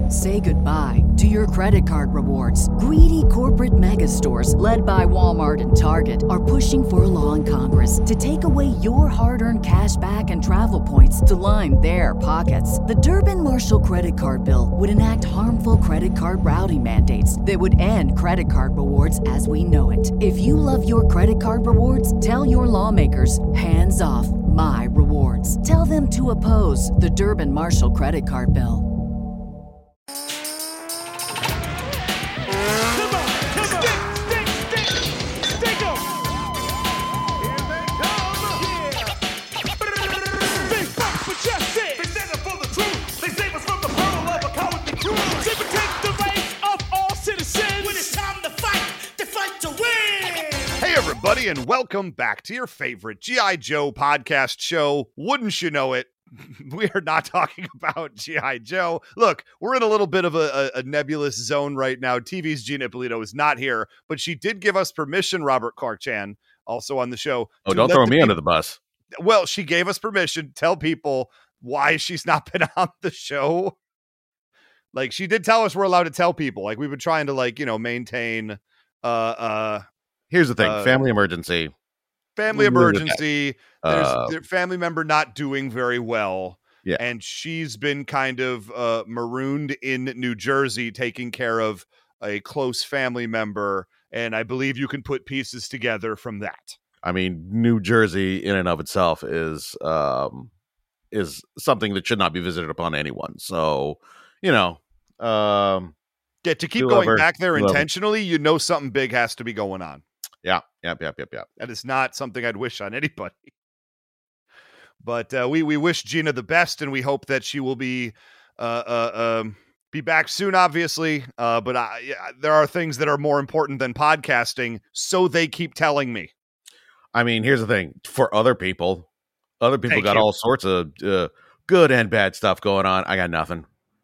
Say goodbye to your credit card rewards. Greedy corporate mega stores, led by Walmart and Target, are pushing for a law in Congress to take away your hard-earned cash back and travel points to line their pockets. The Durbin-Marshall credit card bill would enact harmful credit card routing mandates that would end credit card rewards as we know it. If you love your credit card rewards, tell your lawmakers, hands off my rewards. Tell them to oppose the Durbin-Marshall credit card bill. Everybody, and welcome back to your favorite G.I. Joe podcast show. Wouldn't you know it? We are not talking about G.I. Joe. Look, we're in a little bit of a nebulous zone right now. TV's Gina Ippolito is not here, but she did give us permission, Robert Clark-Chan, also on the show. Oh, don't throw me under the bus. Well, she gave us permission to tell people why she's not been on the show. Like, she did tell us we're allowed to tell people. Like, we've been trying to, like, you know, maintain here's the thing. Family emergency. There's their family member not doing very well. Yeah. And she's been kind of marooned in New Jersey taking care of a close family member. And I believe you can put pieces together from that. I mean, New Jersey in and of itself is something that should not be visited upon anyone. So, you know, to keep going back there intentionally, you know something big has to be going on. Yeah. That is not something I'd wish on anybody. But we wish Gina the best, and we hope that she will be back soon, obviously. But there are things that are more important than podcasting, so they keep telling me. I mean, here's the thing. For other people got all sorts of good and bad stuff going on. I got nothing.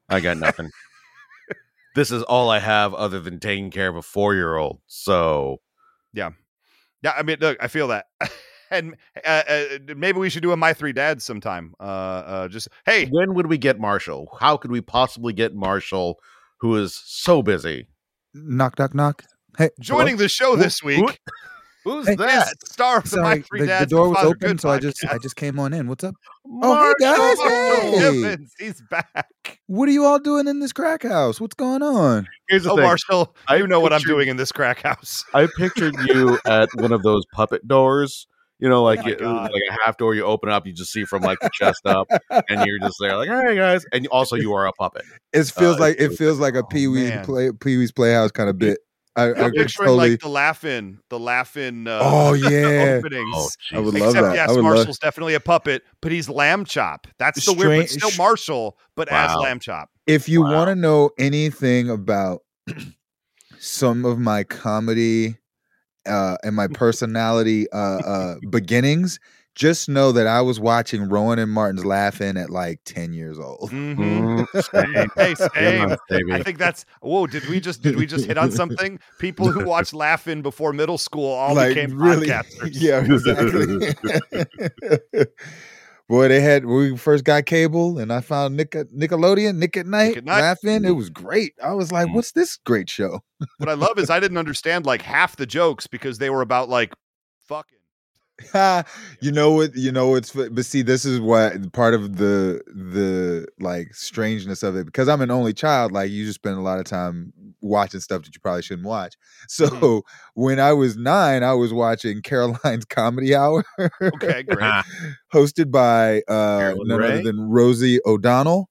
This is all I have other than taking care of a 4-year-old. So... Yeah. I mean, look, I feel that, and maybe we should do a My Three Dads sometime. Hey, when would we get Marshall? How could we possibly get Marshall, who is so busy? Knock, knock, knock. Hey, joining the show this week. Who's that? Star of the My Three Dads. The door was open, so I podcast. just came on in. What's up? Marshall Oh, hey guys! Hey. Evans, he's back. What are you all doing in this crack house? What's going on? Here's the thing. Marshall, you know what I'm doing in this crack house. I pictured you at one of those puppet doors. You know, like like a half door. You open up, you just see from like the chest up, and you're just there, like, "Hey guys!" And also, you are a puppet. It feels like a Pee Wee's Playhouse kind of bit. I'm picturing totally... like the laugh-in. Oh yeah, openings. Oh, I would love that. Yes, Marshall's definitely a puppet, but he's Lamb Chop. That's the weird, but still Marshall, but as Lamb Chop. If you want to know anything about some of my comedy and my personality beginnings, just know that I was watching Rowan and Martin's Laugh-In at like 10 years old. Mm-hmm. Same. I think that's. Whoa! Did we just hit on something? People who watched Laugh-In before middle school all became podcasters. Yeah, exactly. Boy, when we first got cable, and I found Nickelodeon, Nick at Night, Laugh-In. It was great. I was like, "What's this great show?" What I love is I didn't understand like half the jokes because they were about like fucking. You know what's but see, this is what part of the like strangeness of it, because I'm an only child. Like, you just spend a lot of time watching stuff that you probably shouldn't watch. So when I was 9, I was watching Caroline's Comedy Hour. Okay, great. Hosted by none other than Rosie O'Donnell.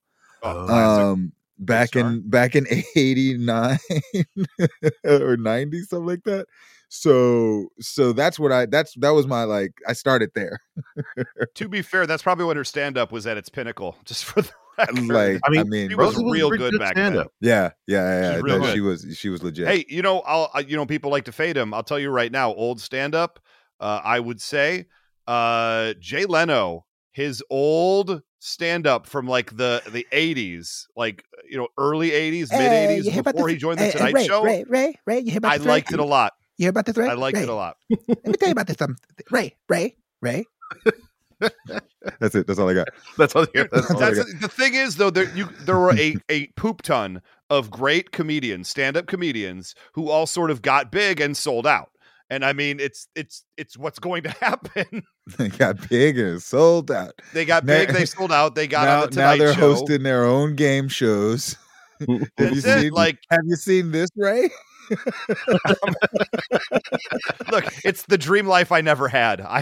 Back in 89 or 90, something like that. So that's what that was my, like, I started there. To be fair, that's probably when her stand-up was at its pinnacle, just for the record. Like, I mean, she was real good back then. Yeah. She was legit. Hey, people like to fade him. I'll tell you right now, old stand-up, I would say Jay Leno, his old stand-up from like the 80s, like, early 80s, mid 80s, before he joined the Tonight Show. Ray, you hear about I liked it a lot. You hear about this, Ray? I liked it a lot. Let me tell you about this. Ray. That's it. That's all I got. That's all. That's all I That's got. the thing is though, there were a poop ton of great comedians, stand-up comedians, who all sort of got big and sold out. And I mean, it's what's going to happen. They got big and sold out. They got Now- big, they sold out, they got now, on the Tonight now they're Show. hosting their own game shows. That's it. Like, have you seen this, Ray? look, it's the dream life I never had. I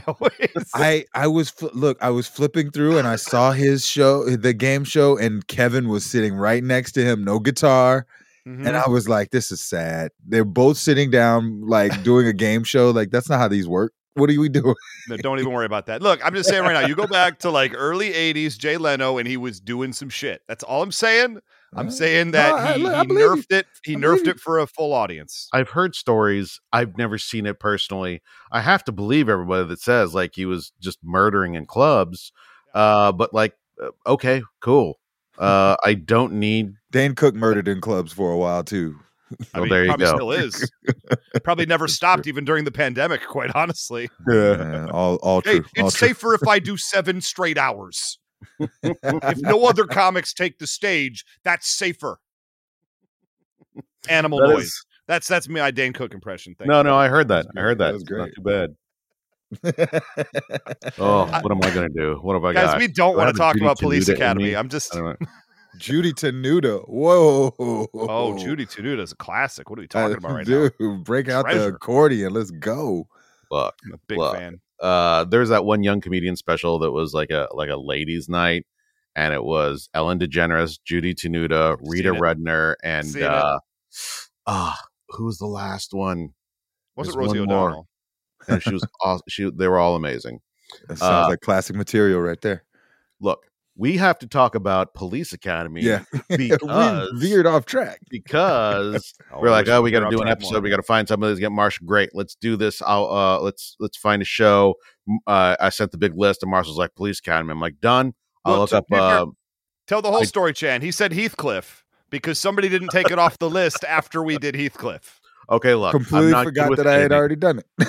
was flipping through and I saw his show, the game show, and Kevin was sitting right next to him, no guitar. Mhm. And I was like, this is sad. They're both sitting down, like doing a game show. Like, that's not how these work. What are we doing? No, don't even worry about that. Look, I'm just saying right now, you go back to like early 80s Jay Leno and he was doing some shit. That's all I'm saying. I'm saying that he nerfed it. He nerfed it for a full audience. I've heard stories. I've never seen it personally. I have to believe everybody that says like he was just murdering in clubs. But like, okay, cool. I don't need. Dane Cook murdered in clubs for a while too. I Well, mean, there you probably go. still is. Probably never stopped even during the pandemic, quite honestly. Yeah, all Hey, true. All it's true. safer if I do 7 straight hours. If no other comics take the stage, that's safer. Animal That noise. is- That's my Dane Cook impression. Thank No, you. no, I heard that. I heard That that. was It's not great. too bad. Oh, what am I going to do? What have I Guys, got? we don't Do I want have to a talk Judy about Police Tenuta in Academy. me? I'm just. I don't know. Judy Tenuta. Whoa. Oh, Judy Tenuta is a classic. What are we talking about right now? Dude, break out the Treasure. accordion. Let's go. Look, I'm a big Look. fan. there's that one young comedian special that was like a ladies' night, and it was Ellen DeGeneres, Judy Tenuta, Rita Seen it. Rudner, and Seen it. who was the last one? Was it There's Rosie one more. O'Donnell? And she was they were all amazing. That sounds like classic material right there. Look, we have to talk about Police Academy. Yeah. because we veered off track. because we're like, wish we got to were do on an track episode. more. We got to find somebody to get Marshall. Great, let's do this. I'll let's find a show. I sent the big list, and Marshall's like, Police Academy. I'm like, done. I'll Look, look to up. be fair, tell the whole story, Chan. He said Heathcliff because somebody didn't take it off the list after we did Heathcliff. Okay, look, I'm Completely not good forgot with that I had editing. already done it.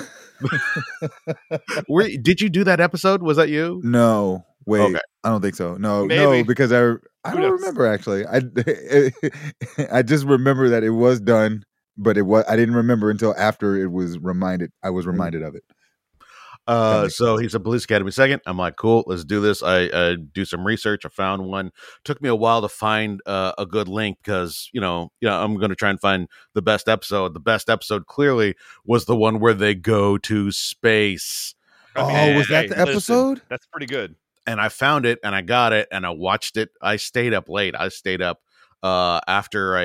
Did you do that episode? Was that you? No, wait. Okay. I don't think so. No, Maybe. because I Who don't knows? remember actually. I just remember that it was done, but I didn't remember until after it was reminded. I was reminded of it. makes So he said Police Academy second. I'm like, cool, let's do this. I do some research. I found one. Took me a while to find a good link because I'm going to try and find the best episode. The best episode clearly was the one where they go to space. Was that the listen, episode? that's pretty good. And I found it and I got it and I watched it. I stayed up late. I stayed up after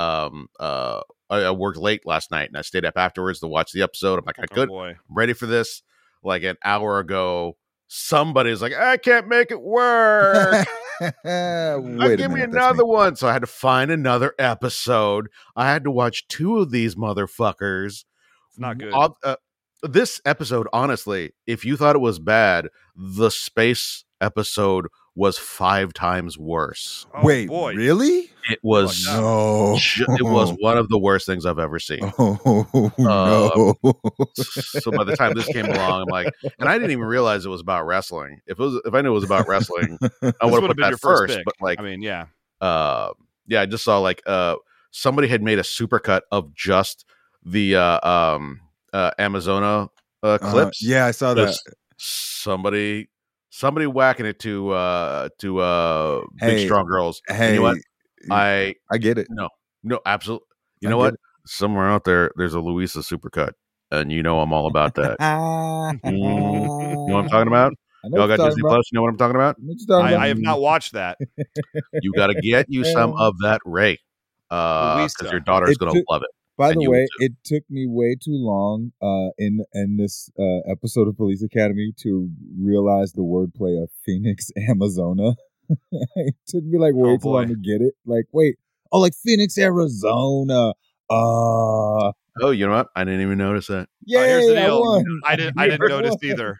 I worked late last night and I stayed up afterwards to watch the episode. I'm like, I Oh, could. boy. I'm ready for this. Like an hour ago, somebody's like, I can't make it work. Wait a Give me minute, that's another me. one. So I had to find another episode. I had to watch 2 of these motherfuckers. It's not good. This episode, honestly, if you thought it was bad, the space episode was 5 times worse. Oh, Wait, boy. really? It was No. it was one of the worst things I've ever seen. Oh no. So by the time this came along, I'm like, and I didn't even realize it was about wrestling. If I knew it was about wrestling, I This would have would've put been that your first first. pick. But like, I mean, yeah. I just saw like somebody had made a supercut of just the Amazona clips. Yeah, I saw that. Just somebody whacking it to Hey, big strong girls. Hey, You know what? I get it. no absolutely. You I know get what? it. Somewhere out there's a Louisa supercut, and I'm all about that. You know what I'm talking about? Y'all got Disney Plus. You know what I'm talking about? I have not watched that. You got to get you some of that Ray, because Louisa. your daughter's It going to took- love it. By And the you will way, too. it took me way too long in this episode of Police Academy to realize the wordplay of Phoenix, Arizona. It took me like way Oh, too long boy. to get it. Like, wait, like Phoenix, Arizona. Oh, you know what? I didn't even notice that. Here's the Yay, I deal. won. I didn't notice either.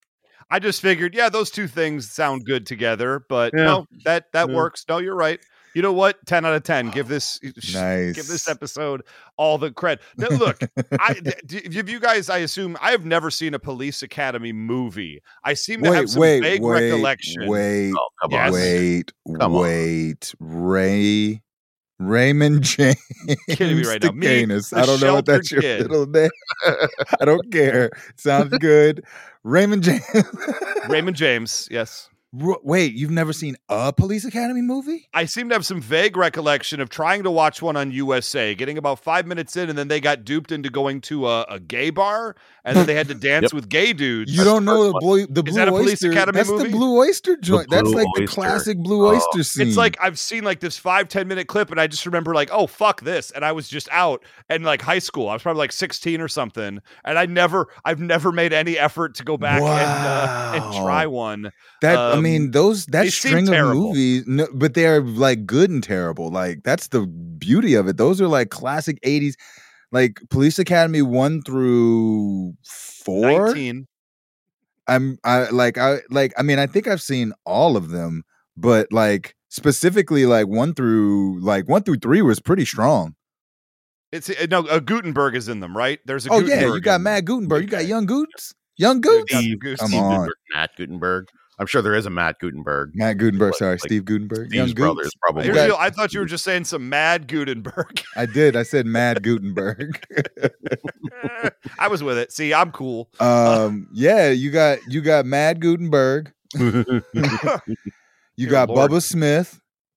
I just figured, those two things sound good together, but Yeah. no, that Yeah. works. No, you're right. You know what? 10 out of 10. Give this Nice. give this episode all the cred. Now, look, have you guys, I assume, I have never seen a Police Academy movie. I seem to have some vague recollection. Oh, come on. Come on. Raymond James. Kidding me right now. Me, Decanus. the I don't know if that's your sheltered kid. middle name. I don't care. Sounds good. Raymond James. Raymond James, yes. Wait, you've never seen a Police Academy movie? I seem to have some vague recollection of trying to watch one on USA, getting about 5 minutes in, and then they got duped into going to a gay bar, and then they had to dance with gay dudes. You don't know the Blue Is that a Police Oyster? Academy That's movie? the Blue Oyster joint. The That's Blue like the Oyster. classic Blue Oyster scene. It's like I've seen like this 5-10 minute clip, and I just remember like, oh fuck this, and I was just out in like high school. I was probably like 16 or something, and I've never made any effort to go back and try one. That I mean, that they seem string of terrible. movies, no, but they're like good and terrible. Like that's the beauty of it. Those are like classic 80s, like Police Academy 1 through 4. 19. I mean, I think I've seen all of them, but like specifically like 1 through 3 was pretty strong. It's no Gutenberg is in them, right? There's a Oh Gutenberg yeah, you got in Mad Gutenberg, you got Okay. Young Goots. Young Goots. got Steve, Goose. Come Steve on. Gutenberg, Matt Gutenberg. I'm sure there is a Matt Gutenberg. Matt Gutenberg, sorry, Like Steve Gutenberg. Steve's Young brothers, Goots. probably. Here's got- the deal, I thought you were just saying some Mad Gutenberg. I did. I said Mad Gutenberg. I was with it. See, I'm cool. Yeah, you got Mad Gutenberg. You Dear got Lord. Bubba Smith.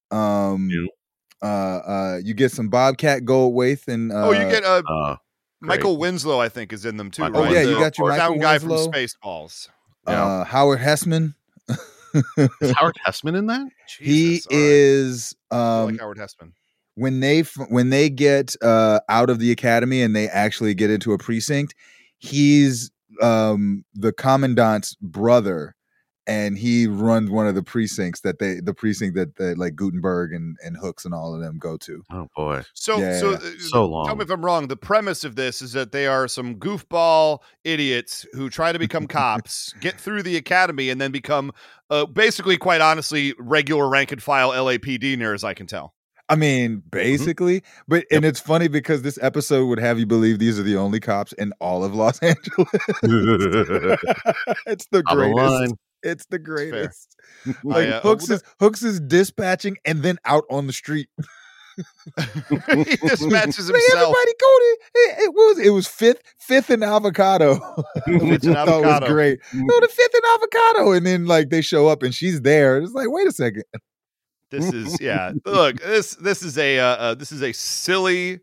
You get some Bobcat Goldthwait and You get Great. Michael Winslow, I think, is in them too. Oh, right? yeah, you The got your sound Michael guy from Winslow. Spaceballs. Howard Hessman. Is Howard Hessman in that? He Jesus, all right. is I like Howard Hessman. when they get out of the academy and they actually get into a precinct, he's the commandant's brother, and he runs one of the precincts that like Gutenberg and Hooks and all of them go to. Oh boy, So, Yeah, so, yeah. so long. tell me if I'm wrong. The premise of this is that they are some goofball idiots who try to become cops, get through the academy, and then become basically, quite honestly, regular rank and file LAPD, near as I can tell. I mean, basically, but and it's funny because this episode would have you believe these are the only cops in all of Los Angeles. It's the On the greatest. line. It's the fair. greatest. Like I, Hooks is dispatching and then out on the street. he dispatches Like, himself. everybody go to it was fifth and avocado. Fifth and I thought Avocado. was great. No, the fifth and avocado, and then like they show up and she's there. It's like, wait a second. This is Look, this is a silly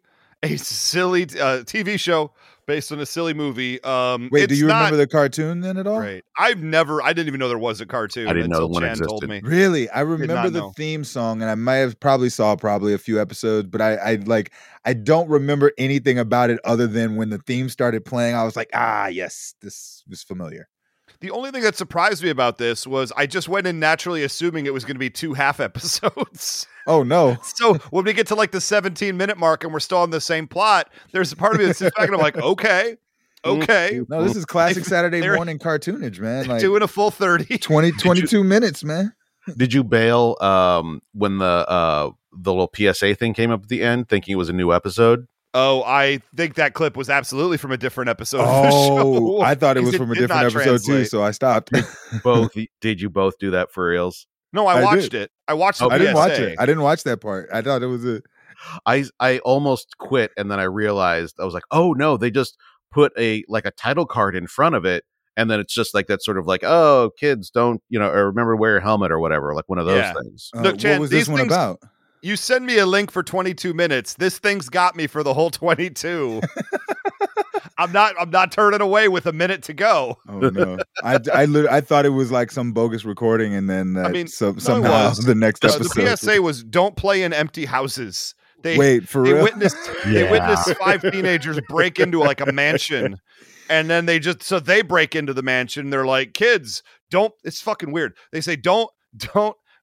TV show based on a silly movie. Wait, do you remember the cartoon then at all? Great. I didn't even know there was a cartoon. I didn't know until one Chan told existed. me. Really? I remember not the know. theme song, and I might have saw a few episodes, but I don't remember anything about it other than when the theme started playing, I was like, yes, this is familiar. The only thing that surprised me about this was I just went in naturally assuming it was going to be 2 half episodes. Oh no. So when we get to like the 17-minute mark and we're still on the same plot, there's a part of me that sits back and I'm like, okay, No, this is classic Saturday they're- morning cartoonage, man. Like doing a full 30. 22 minutes, man. Did you bail when the little PSA thing came up at the end, thinking it was a new episode? Oh, I think that clip was absolutely from a different episode of the show. Oh, I thought it was Because from a did different not episode too, translate. so I stopped. Did you both do that for reals? No, I I watched did. it. I watched the Oh, I didn't watch PSA. it. I didn't watch that part. I thought it was I almost quit, and then I realized I was like, oh no, they just put a title card in front of it, and then it's just like that sort of like, oh, kids don't or remember to wear your helmet or whatever, like one of those Yeah. things. Look, Chan, what was this these one things- about? You send me a link for 22 minutes. This thing's got me for the whole 22. I'm not turning away with a minute to go. Oh no! I thought it was like some bogus recording, and then somehow was. the next episode. The PSA was don't play in empty houses. Wait, for They real? witnessed Yeah. 5 teenagers break into like a mansion, and then they break into the mansion. They're like, kids, don't. It's fucking weird. They say don't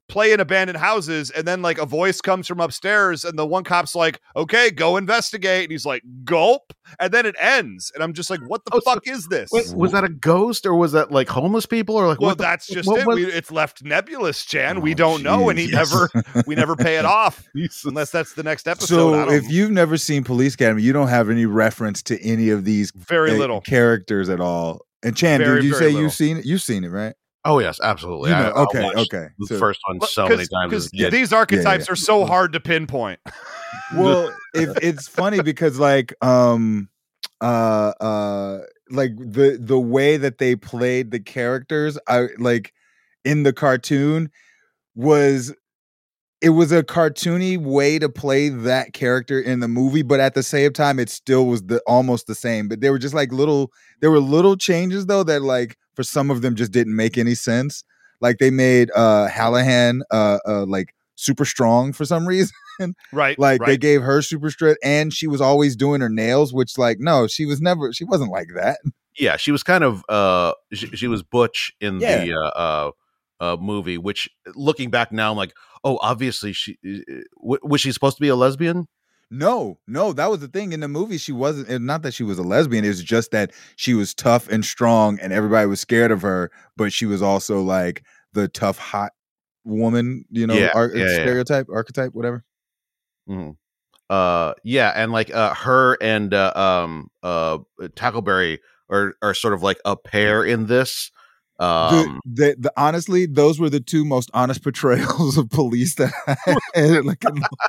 play in abandoned houses, and then like a voice comes from upstairs, and the one cop's like, "Okay, go investigate," and he's like, "Gulp," and then it ends, and I'm just like, "What the fuck is this?" Wait, was that a ghost, or was that like homeless people, or like? Well, what that's just what it. was- It's left nebulous, Chan. We Oh, don't know, and we never pay it off Jesus. unless that's the next episode. I So don't if you've never seen Police Academy, you don't have any reference to any of these very little. characters at all. And Chan, Very, did you very say little. you've seen it? You've seen it, right? Oh yes, absolutely. You know, I okay, watched okay. The So- first one so many times as a kid. These archetypes Yeah. are so hard to pinpoint. Well, if it's funny because like like the way that they played the characters, I like in the cartoon was it was a cartoony way to play that character in the movie, but at the same time, it still was almost the same. But they were just like there were little changes though that like for some of them just didn't make any sense. Like they made Hallahan like super strong for some reason. Right. Like right. they gave her super strength, and she was always doing her nails, which like no, she wasn't like that. Yeah, she was kind of she was butch in Yeah. the movie, which looking back now I'm like, oh, obviously she was she supposed to be a lesbian? No, that was the thing in the movie. She wasn't. And not that she was a lesbian. It was just that she was tough and strong, and everybody was scared of her. But she was also like the tough, hot woman. You know, Yeah, stereotype, archetype, whatever. Mm-hmm. Yeah, and like her and Tackleberry are sort of like a pair in this. The honestly, those were the two most honest portrayals of police that I had. Like,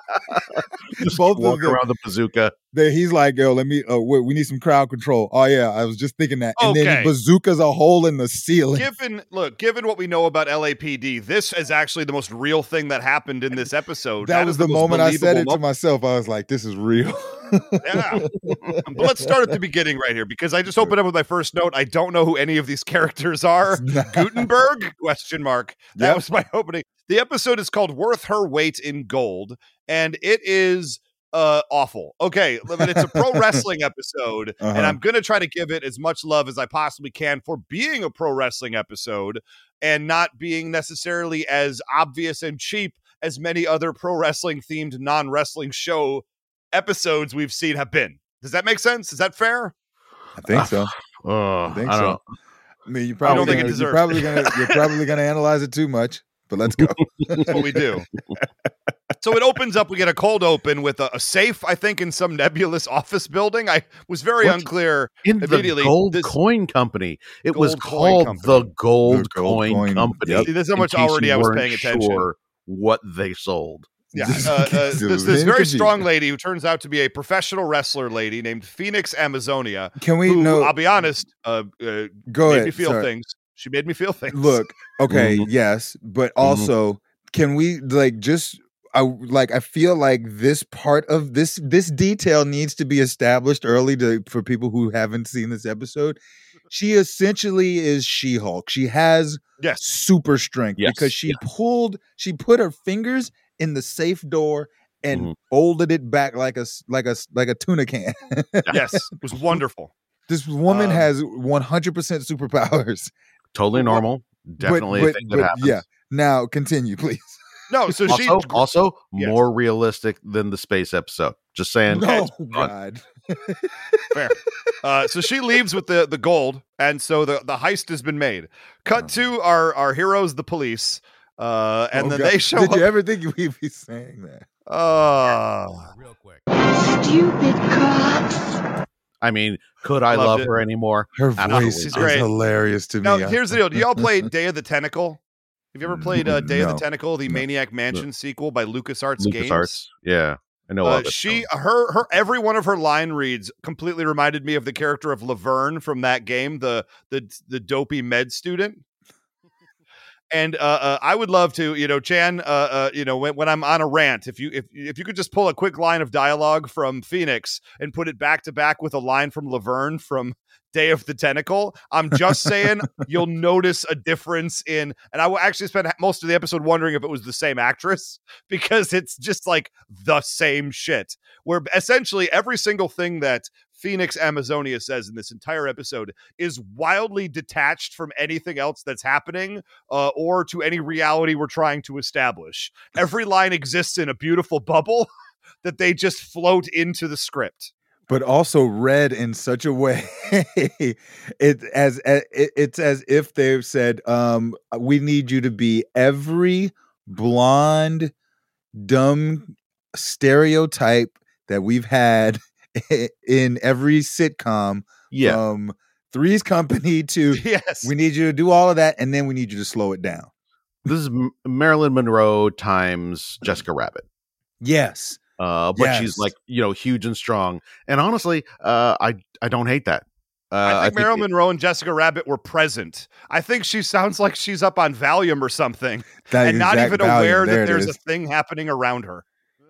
just both of walking them. around the bazooka. He's like, yo, let me. We need some crowd control. Oh yeah, I was just thinking that. And then Okay. he bazookas a hole in the ceiling. Given what we know about LAPD, this is actually the most real thing that happened in this episode. That was is the most moment I said it believable to myself. I was like, this is real. Yeah. But let's start at the beginning right here, because I just opened up with my first note. I don't know who any of these characters are. Gutenberg? Question mark. That Yep. was my opening. The episode is called Worth Her Weight in Gold, and it is awful. Okay, but it's a pro wrestling episode, and Uh-huh. I'm gonna try to give it as much love as I possibly can for being a pro wrestling episode and not being necessarily as obvious and cheap as many other pro wrestling themed non-wrestling show episodes we've seen have been. Does that make sense? Is that fair? I think so. I think don't so. know. I mean, I don't think it deserves you're probably gonna analyze it too much. But let's go. That's what we do. So it opens up. We get a cold open with a safe, I think, in some nebulous office building. I was very What? unclear In the immediately. Gold This- Coin Company. It was Gold Coin called the Company. Gold, The Gold Coin, Coin. Company. Yep. See, there's how in much case already you I was weren't paying attention. Sure what they sold. Yeah, It this was very confusing. strong lady who turns out to be a professional wrestler lady named Phoenix Amazonia. Can we Who, know? I'll be honest, Go made ahead. me feel Sorry. things. She made me feel things. Look, okay, Mhm. yes, but also, can we like just? I feel like this part of this detail needs to be established early for people who haven't seen this episode. She essentially is She-Hulk. She has Yes. super strength Yes, because she put her fingers in the safe door and Mhm. folded it back like a tuna can. Yes, it was wonderful. This woman Um, has 100% superpowers. Totally normal. Definitely a thing that happens. Yeah. Now continue, please. No, so she Also Yes. more realistic than the space episode. Just saying. No, Fun. God. fair. So she leaves with the gold, and so the heist has been made. Cut to our heroes, the police, and Oh, then God. they show Did up. you ever think we'd be saying that? Real quick. Stupid cops. I mean, could I Loved love it. her anymore? Her Absolutely voice she's is not. great. hilarious to Now, me. here's the deal. Do y'all play Day of the Tentacle? Have you ever played Day of the No. Tentacle, the No. Maniac Mansion sequel by LucasArts Games? LucasArts. Yeah. I know of it. Her every one of her line reads completely reminded me of the character of Laverne from that game, the dopey med student. And I would love to, Chan, when I'm on a rant, if you could just pull a quick line of dialogue from Phoenix and put it back to back with a line from Laverne from Day of the Tentacle. I'm just saying you'll notice a difference in, and I will actually spend most of the episode wondering if it was the same actress, because it's just like the same shit, where essentially every single thing that Phoenix Amazonia says in this entire episode is wildly detached from anything else that's happening or to any reality we're trying to establish. Every line exists in a beautiful bubble that they just float into the script. But also read in such a way, it's as if they've said, "We need you to be every blonde, dumb stereotype that we've had in every sitcom, from Three's Company to Yes. We need you to do all of that, and then we need you to slow it down." This is Marilyn Monroe times Jessica Rabbit. Yes. But Yes. she's like, huge and strong. And honestly, I don't hate that. I think Marilyn Monroe and Jessica Rabbit were present. I think she sounds like she's up on Valium or something, and not even aware that there's a thing happening around her.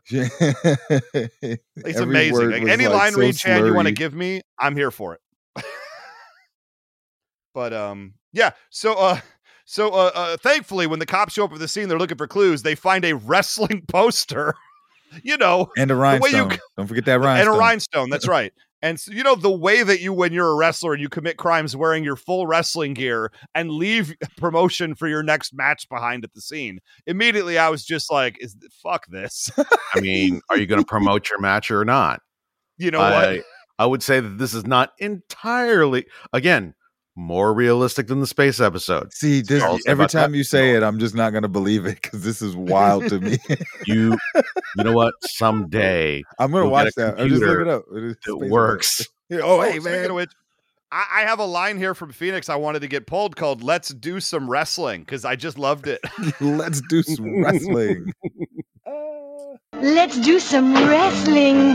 It's amazing. Like, any line read, Chan, you want to give me, I'm here for it. But yeah. So thankfully, when the cops show up at the scene, they're looking for clues. They find a wrestling poster. And a rhinestone. Don't forget that rhinestone. And a rhinestone. That's right. And so, the way that when you're a wrestler and you commit crimes wearing your full wrestling gear and leave promotion for your next match behind at the scene, immediately I was just like, fuck this. I mean, are you going to promote your match or not? You know what? I would say that this is not entirely, again, more realistic than the space episode. See, every time you say it, I'm just not going to believe it, because this is wild to me. You know what? Someday I'm going to watch that. I'll just look it up. It works. Oh, hey, speaking man. of which, I have a line here from Phoenix I wanted to get pulled called "Let's do some wrestling," because I just loved it. Let's do some wrestling. Let's do some wrestling.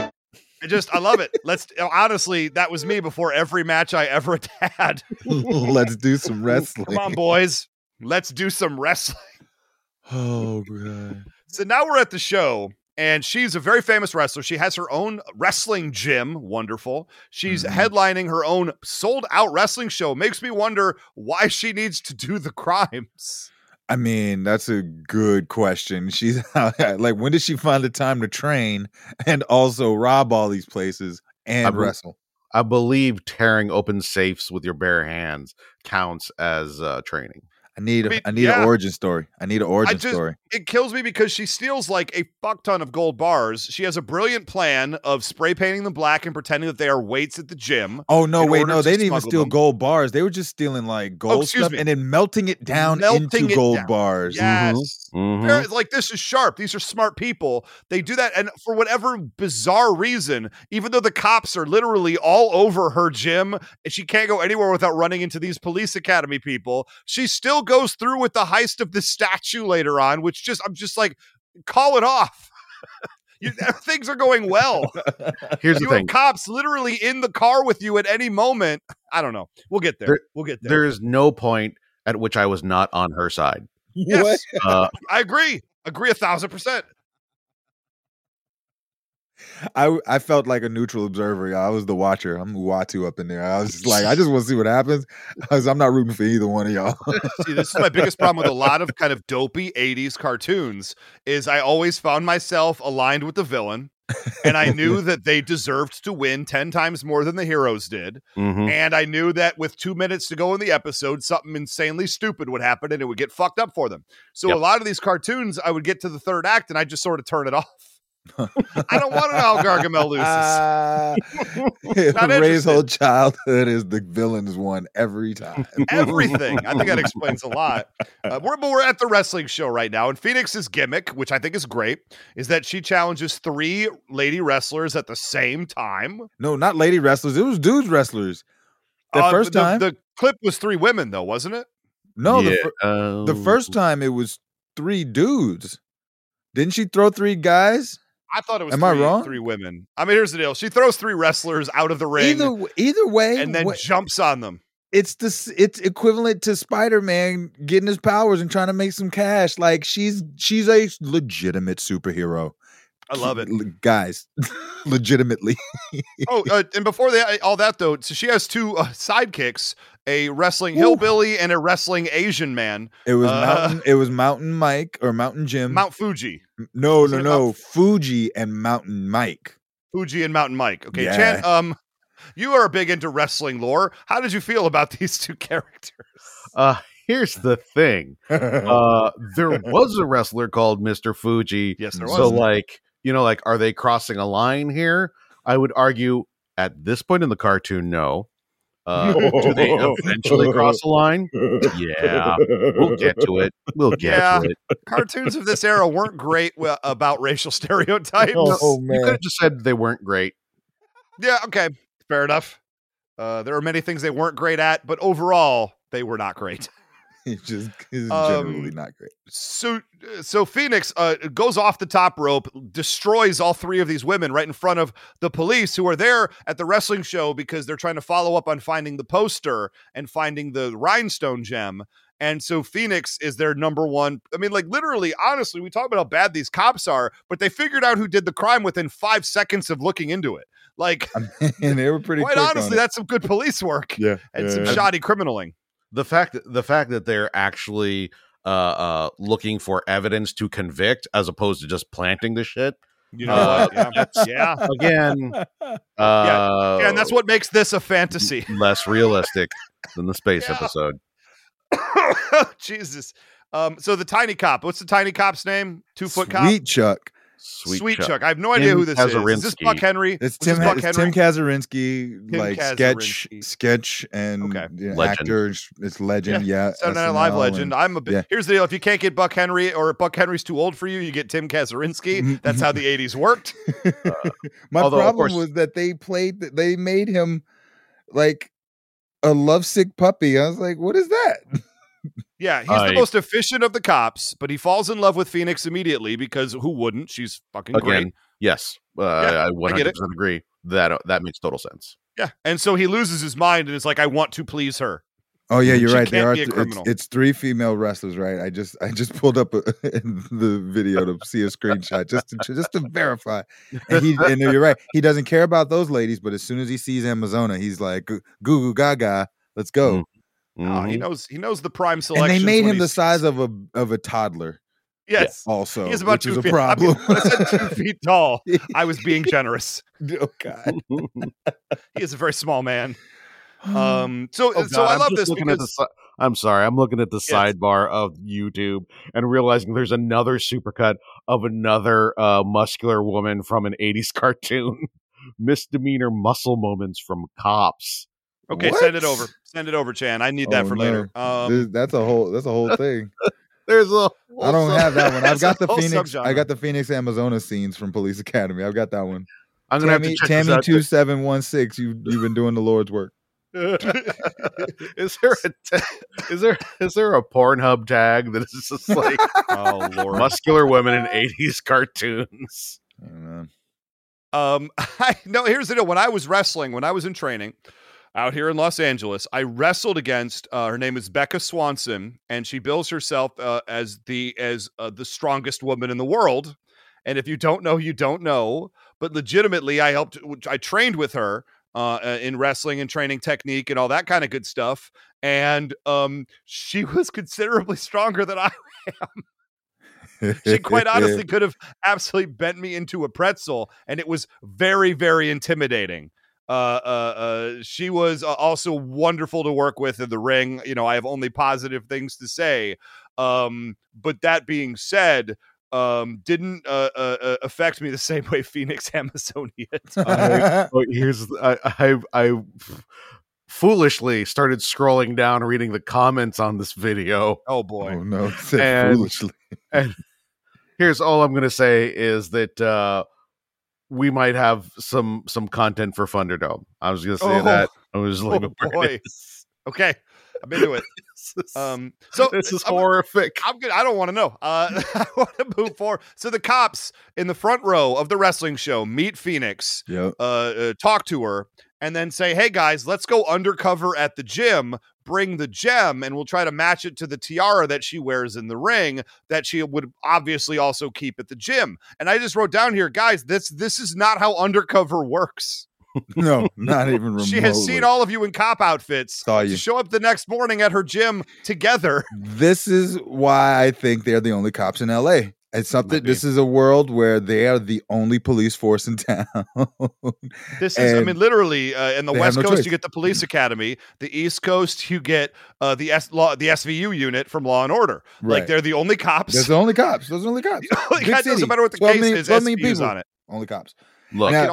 I love it. Honestly, that was me before every match I ever had. Let's do some wrestling. Come on, boys. Let's do some wrestling. Oh, God. So now we're at the show, and she's a very famous wrestler. She has her own wrestling gym. Wonderful. She's headlining her own sold-out wrestling show. Makes me wonder why she needs to do the crimes. I mean, that's a good question. She's like, when did she find the time to train and also rob all these places and wrestle? I believe tearing open safes with your bare hands counts as training. I need an origin story. I need an origin story. It kills me because she steals like a fuck ton of gold bars. She has a brilliant plan of spray painting them black and pretending that they are weights at the gym. Oh, no, wait, no. They didn't even steal gold bars. They were just stealing like gold stuff and then melting it down into gold bars. Yes. Mm-hmm. Like, this is sharp. These are smart people. They do that. And for whatever bizarre reason, even though the cops are literally all over her gym and she can't go anywhere without running into these police academy people, she still goes through with the heist of the statue later on, which I'm just like, call it off. Things are going well. Here's the thing. Have cops literally in the car with you at any moment. I don't know. We'll get there. We'll get there. There is no point at which I was not on her side. Yes. I agree. 1,000%. I felt like a neutral observer. I was the watcher. I'm Uatu up in there. I was just like, I just want to see what happens. I'm not rooting for either one of y'all. See, this is my biggest problem with a lot of kind of dopey 80s cartoons is I always found myself aligned with the villain. And I knew that they deserved to win 10 times more than the heroes did. Mm-hmm. And I knew that with 2 minutes to go in the episode, something insanely stupid would happen and it would get fucked up for them. So a lot of these cartoons, I would get to the third act and I just sort of turn it off. I don't want to know how Gargamel loses. Ray's whole childhood is the villain's one every time. Everything. I think that explains a lot. We're at the wrestling show right now, and Phoenix's gimmick, which I think is great, is that she challenges 3 lady wrestlers at the same time. No, not lady wrestlers. It was dudes wrestlers. The first time. The clip was 3 women, though, wasn't it? No, the first time it was 3 dudes. Didn't she throw 3 guys? I thought it was I wrong? 3 women. I mean, here's the deal. She throws 3 wrestlers out of the ring. Either way. And then jumps on them. It's equivalent to Spider-Man getting his powers and trying to make some cash. Like, she's a legitimate superhero. I love it. Guys, legitimately. And before all that though, so she has two sidekicks: a wrestling hillbilly and a wrestling Asian man. It was Mountain Mike or Mountain Jim. Mount Fuji. No. Fuji and Mountain Mike. Fuji and Mountain Mike. Okay, Yeah. Chan. You are big into wrestling lore. How did you feel about these two characters? Here's the thing. There was a wrestler called Mr. Fuji. Yes, there was. So, like, are they crossing a line here? I would argue at this point in the cartoon, no. Do they eventually cross a line? Yeah, we'll get to it. To it. Cartoons of this era weren't great about racial stereotypes. Oh, man. You could have just said they weren't great. Yeah, okay. Fair enough. There are many things they weren't great at, but overall, they were not great. It's generally not great. So Phoenix goes off the top rope, destroys all three of these women right in front of the police who are there at the wrestling show because they're trying to follow up on finding the poster and finding the rhinestone gem. And so Phoenix is their number one. I mean, like literally, honestly, we talk about how bad these cops are, but they figured out who did the crime within 5 seconds of looking into it. Like, and they were pretty quite quick honestly, that's some good police work. Yeah, and some shoddy criminaling. The fact that they're actually looking for evidence to convict as opposed to just planting the shit. Yeah. Again, and that's what makes this a fantasy. Less realistic than the space episode. Jesus. So the tiny cop. What's the tiny cop's name? 2-foot cop. Sweet Chuck. Sweet Chuck. I have no idea who this is. Is this Buck Henry? It's Tim Kazurinsky, sketch and actor. It's legend. Yeah. Saturday Night Live legend. I'm a bit. Here's the deal. If you can't get Buck Henry or Buck Henry's too old for you, you get Tim Kazurinsky. That's how the 80s worked. My problem was that they made him like a lovesick puppy. I was like, what is that? Yeah, he's the most efficient of the cops, but he falls in love with Phoenix immediately because who wouldn't? She's fucking great. Yes, I 100% agree. That makes total sense. Yeah, and so he loses his mind and is like, I want to please her. Oh yeah, you're right. There are it's 3 female wrestlers, right? I just pulled up the video to see a screenshot just to verify. And you're right. He doesn't care about those ladies, but as soon as he sees Amazona, he's like, "Goo goo gaga, let's go." Mm-hmm. He knows the prime selection. And they made him the size of a toddler. Yes. Also, he is about 2 feet. I mean, when I said 2 feet tall, I was being generous. Oh God, he is a very small man. So I love this because I'm sorry. I'm looking at the sidebar of YouTube and realizing there's another supercut of another muscular woman from an 80s cartoon. Misdemeanor muscle moments from Cops. Okay, what? Send it over, Chan. I need that for later. That's a whole thing. There's a I don't have that one. I've got the Phoenix. Subgenre. I got the Phoenix Amazona scenes from Police Academy. I've got that one. I'm gonna have to check Tammy this out. 2716. You've been doing the Lord's work. Is there a Pornhub tag that is just like oh Lord, muscular women in 80s cartoons? Here's the deal. When I was wrestling, when I was in training out here in Los Angeles, I wrestled against her name is Becca Swanson, and she bills herself as the strongest woman in the world. And if you don't know, you don't know. But legitimately, I trained with her in wrestling and training technique and all that kind of good stuff. And she was considerably stronger than I am. She quite honestly could have absolutely bent me into a pretzel, and it was very, very intimidating. She was also wonderful to work with in the ring. You know, I have only positive things to say. But that being said, didn't affect me the same way Phoenix Amazonian. I foolishly started scrolling down, reading the comments on this video. Oh boy! Oh no! Foolishly. And here's all I'm going to say is that we might have some content for Thunderdome. I was going to say that. I was like, boy. Okay, I'm into it. So this is horrific. I'm good. I don't want to know. I want to move forward. So the cops in the front row of the wrestling show meet Phoenix, talk to her, and then say, hey guys, let's go undercover at the gym, bring the gem, and we'll try to match it to the tiara that she wears in the ring that she would obviously also keep at the gym. And I just wrote down here, guys, this is not how undercover works. No, not even remotely. She has seen all of you in cop outfits to show up the next morning at her gym together. This is why I think they're the only cops in LA. It's something. This is a world where they are the only police force in town. This is, I mean, literally, in the West Coast, choice. you get the police academy. The East Coast, you get the SVU unit from Law and Order. Right. Like, they're the only cops. Those are the only cops. Those are the only cops. Like, that doesn't matter what the case is. SVU's on it. Only cops. Look, now,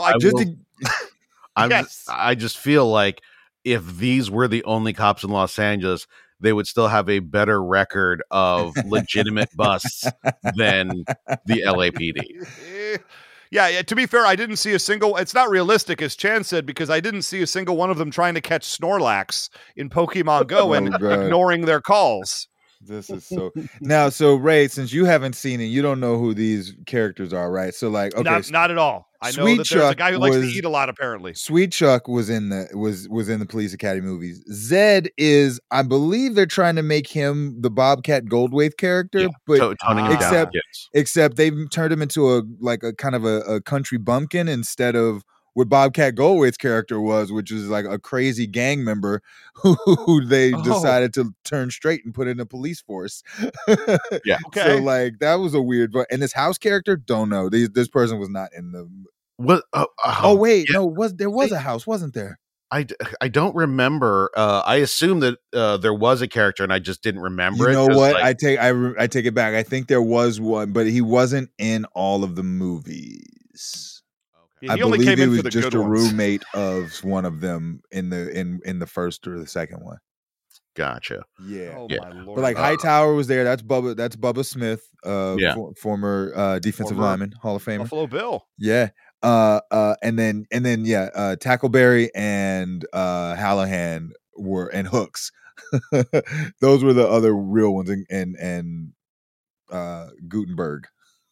I just feel like if these were the only cops in Los Angeles, they would still have a better record of legitimate busts than the LAPD. Yeah, to be fair, I didn't see a single. It's not realistic, as Chan said, because I didn't see a single one of them trying to catch Snorlax in Pokemon Go and ignoring their calls. This is so now. So Ray, since you haven't seen it, you don't know who these characters are, right? So like, okay, not at all. I know that there's a guy who likes to eat a lot. Apparently, Sweet Chuck was in the Police Academy movies. Zed is, I believe, they're trying to make him the Bobcat Goldthwait character, but except they've turned him into a kind of a country bumpkin instead of what Bobcat Goldthwait's character was, which is like a crazy gang member who they decided to turn straight and put in a police force. Yeah. Okay. So like that was a weird, but and this house character, don't know. This person was not in the. What? There was a house, wasn't there? I don't remember. I assume that there was a character, and I just didn't remember it. You know what? I take it back. I think there was one, but he wasn't in all of the movies. Yeah, he only came in for the just good a ones. roommate of one of them in the first or the second one. Gotcha. Yeah. Oh Yeah. my lord. But like Hightower was there. That's Bubba Smith, former defensive lineman, Hall of Famer. Buffalo Bill. Yeah. And then Tackleberry and Hallahan and Hooks. Those were the other real ones, and Gutenberg.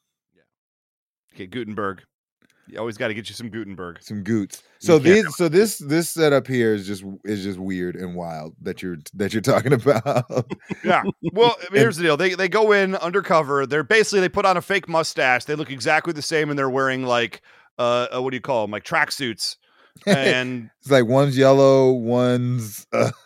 Okay, Gutenberg. You always got to get you some Gutenberg. Some Goots. So this setup here is just weird and wild that you're talking about. Yeah. Well, I mean, here's the deal. They go in undercover. They put on a fake mustache. They look exactly the same, and they're wearing like what do you call them? Like tracksuits. And it's like one's yellow, one's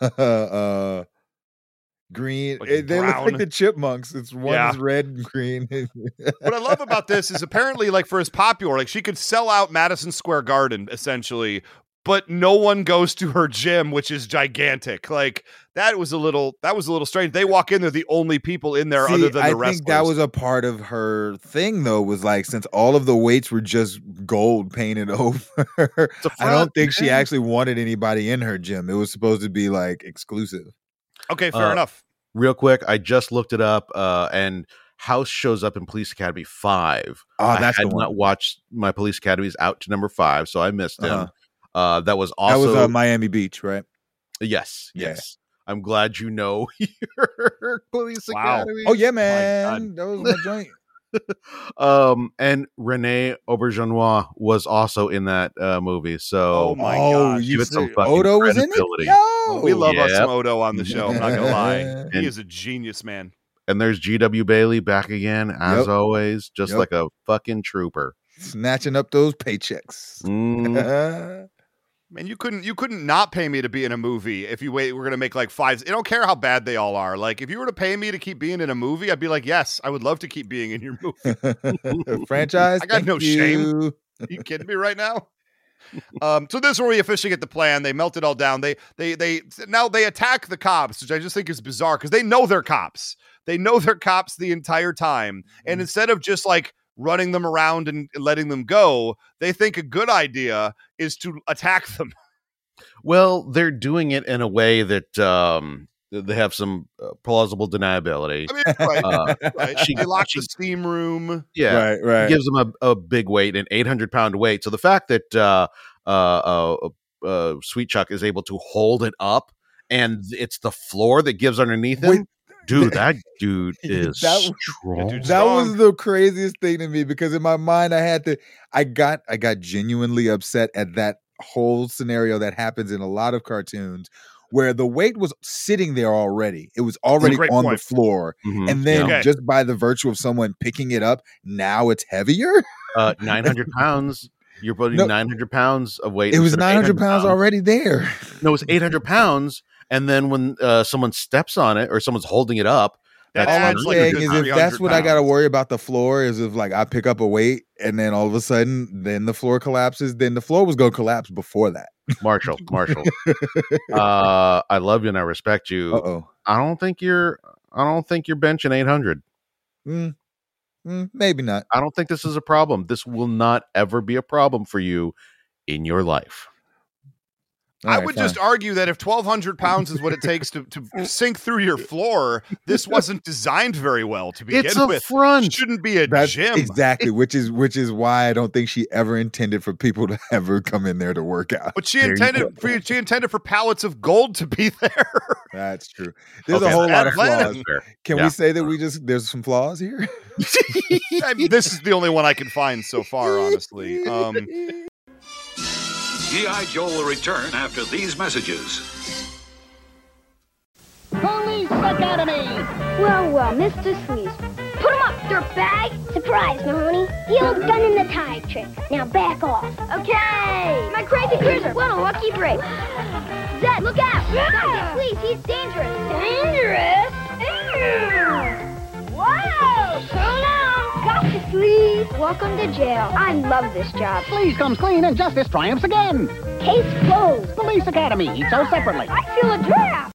green. Like They look brown. like the chipmunks. It's one's red and green. what I love about this is apparently, like, for as popular, like, she could sell out Madison Square Garden essentially, but no one goes to her gym, which is gigantic. Like, that was a little strange. They walk in, they're the only people in there other than the wrestlers. I think that was a part of her thing, though, was like, since all of the weights were just gold painted over, I don't think she actually wanted anybody in her gym. It was supposed to be like exclusive. Okay, fair enough. Real quick, I just looked it up, and House shows up in Police Academy 5. Oh, that's I had the one. not watched my Police Academies out to number 5, so I missed him. That was That also was Miami Beach, right? Yes. Yeah. I'm glad you know your Police Academy. Oh yeah, man, that was my joint. And Renee Auberjonois was also in that movie. So Oh my gosh. give it some fucking Odo was in it. credibility. Yo, We love us Yep. some Odo on the show. I'm not gonna lie. He And- is a genius, man. And there's GW Bailey back again, as Yep. always, just Yep. like a fucking trooper. snatching up those paychecks. Mm. Man, you couldn't not pay me to be in a movie if we're gonna make like 5. I don't care how bad they all are. Like, if you were to pay me to keep being in a movie, I'd be like, yes, I would love to keep being in your movie. Franchise. I got thank no shame. you. Are you kidding me right now? So this is where we officially get the plan. They melt it all down. They now they attack the cops, which I just think is bizarre because they know they're cops. They know they're cops the entire time. And instead of just like running them around and letting them go, they think a good idea is to attack them. Well, they're doing it in a way that they have some plausible deniability. I mean, right. She- They lock she- the steam room. Yeah, right. gives them a big weight, an 800-pound weight. So the fact that Sweet Chuck is able to hold it up, and it's the floor that gives underneath him. Wait, Dude, that dude is That- strong. dude's That was strong. the craziest thing to me because in my mind I got genuinely upset at that whole scenario that happens in a lot of cartoons where the weight was sitting there already. It was already great on point. the floor. Mhm. And then Okay. just by the virtue of someone picking it up, now it's heavier. 900 pounds. You're putting No. 900 pounds of weight. It was instead of 900 pounds already there. No, it's 800 pounds. And then when someone steps on it or someone's holding it up, That All I'm adds like a saying good is if that's 300 what I got to pounds. worry about the floor is if like I pick up a weight and then all of a sudden then the floor collapses, then the floor was going to collapse before that. Marshall, I love you and I respect you. Uh-oh. I don't think you're benching 800. Maybe not. I don't think this is a problem. This will not ever be a problem for you in your life. I would just argue that if 1,200 pounds is what it takes to sink through your floor, this wasn't designed very well to begin It's a with. front. Shouldn't be a That's gym. exactly, which is why I don't think she ever intended for people to ever come in there to work out. But she intended for pallets of gold to be there. That's true. There's Okay, a whole lot of that's flaws. fair. Can Yeah. we say that there's some flaws here? I mean, this is the only one I can find so far, honestly. G.I. Joe will return after these messages. Police Academy! Well, Mr. Sleaze. Put him up, dirtbag! Surprise, Mahoney. The old gun in the tie trick. Now back off. Okay! My crazy cruiser. What a lucky break. Zed, look out! Please, he's dangerous. Dangerous? Whoa! Slow down! Gotcha, Sleaze. Welcome to jail. I love this job. Sleaze comes clean and justice triumphs again. Case closed. Police Academy, each so separately. I feel a draft.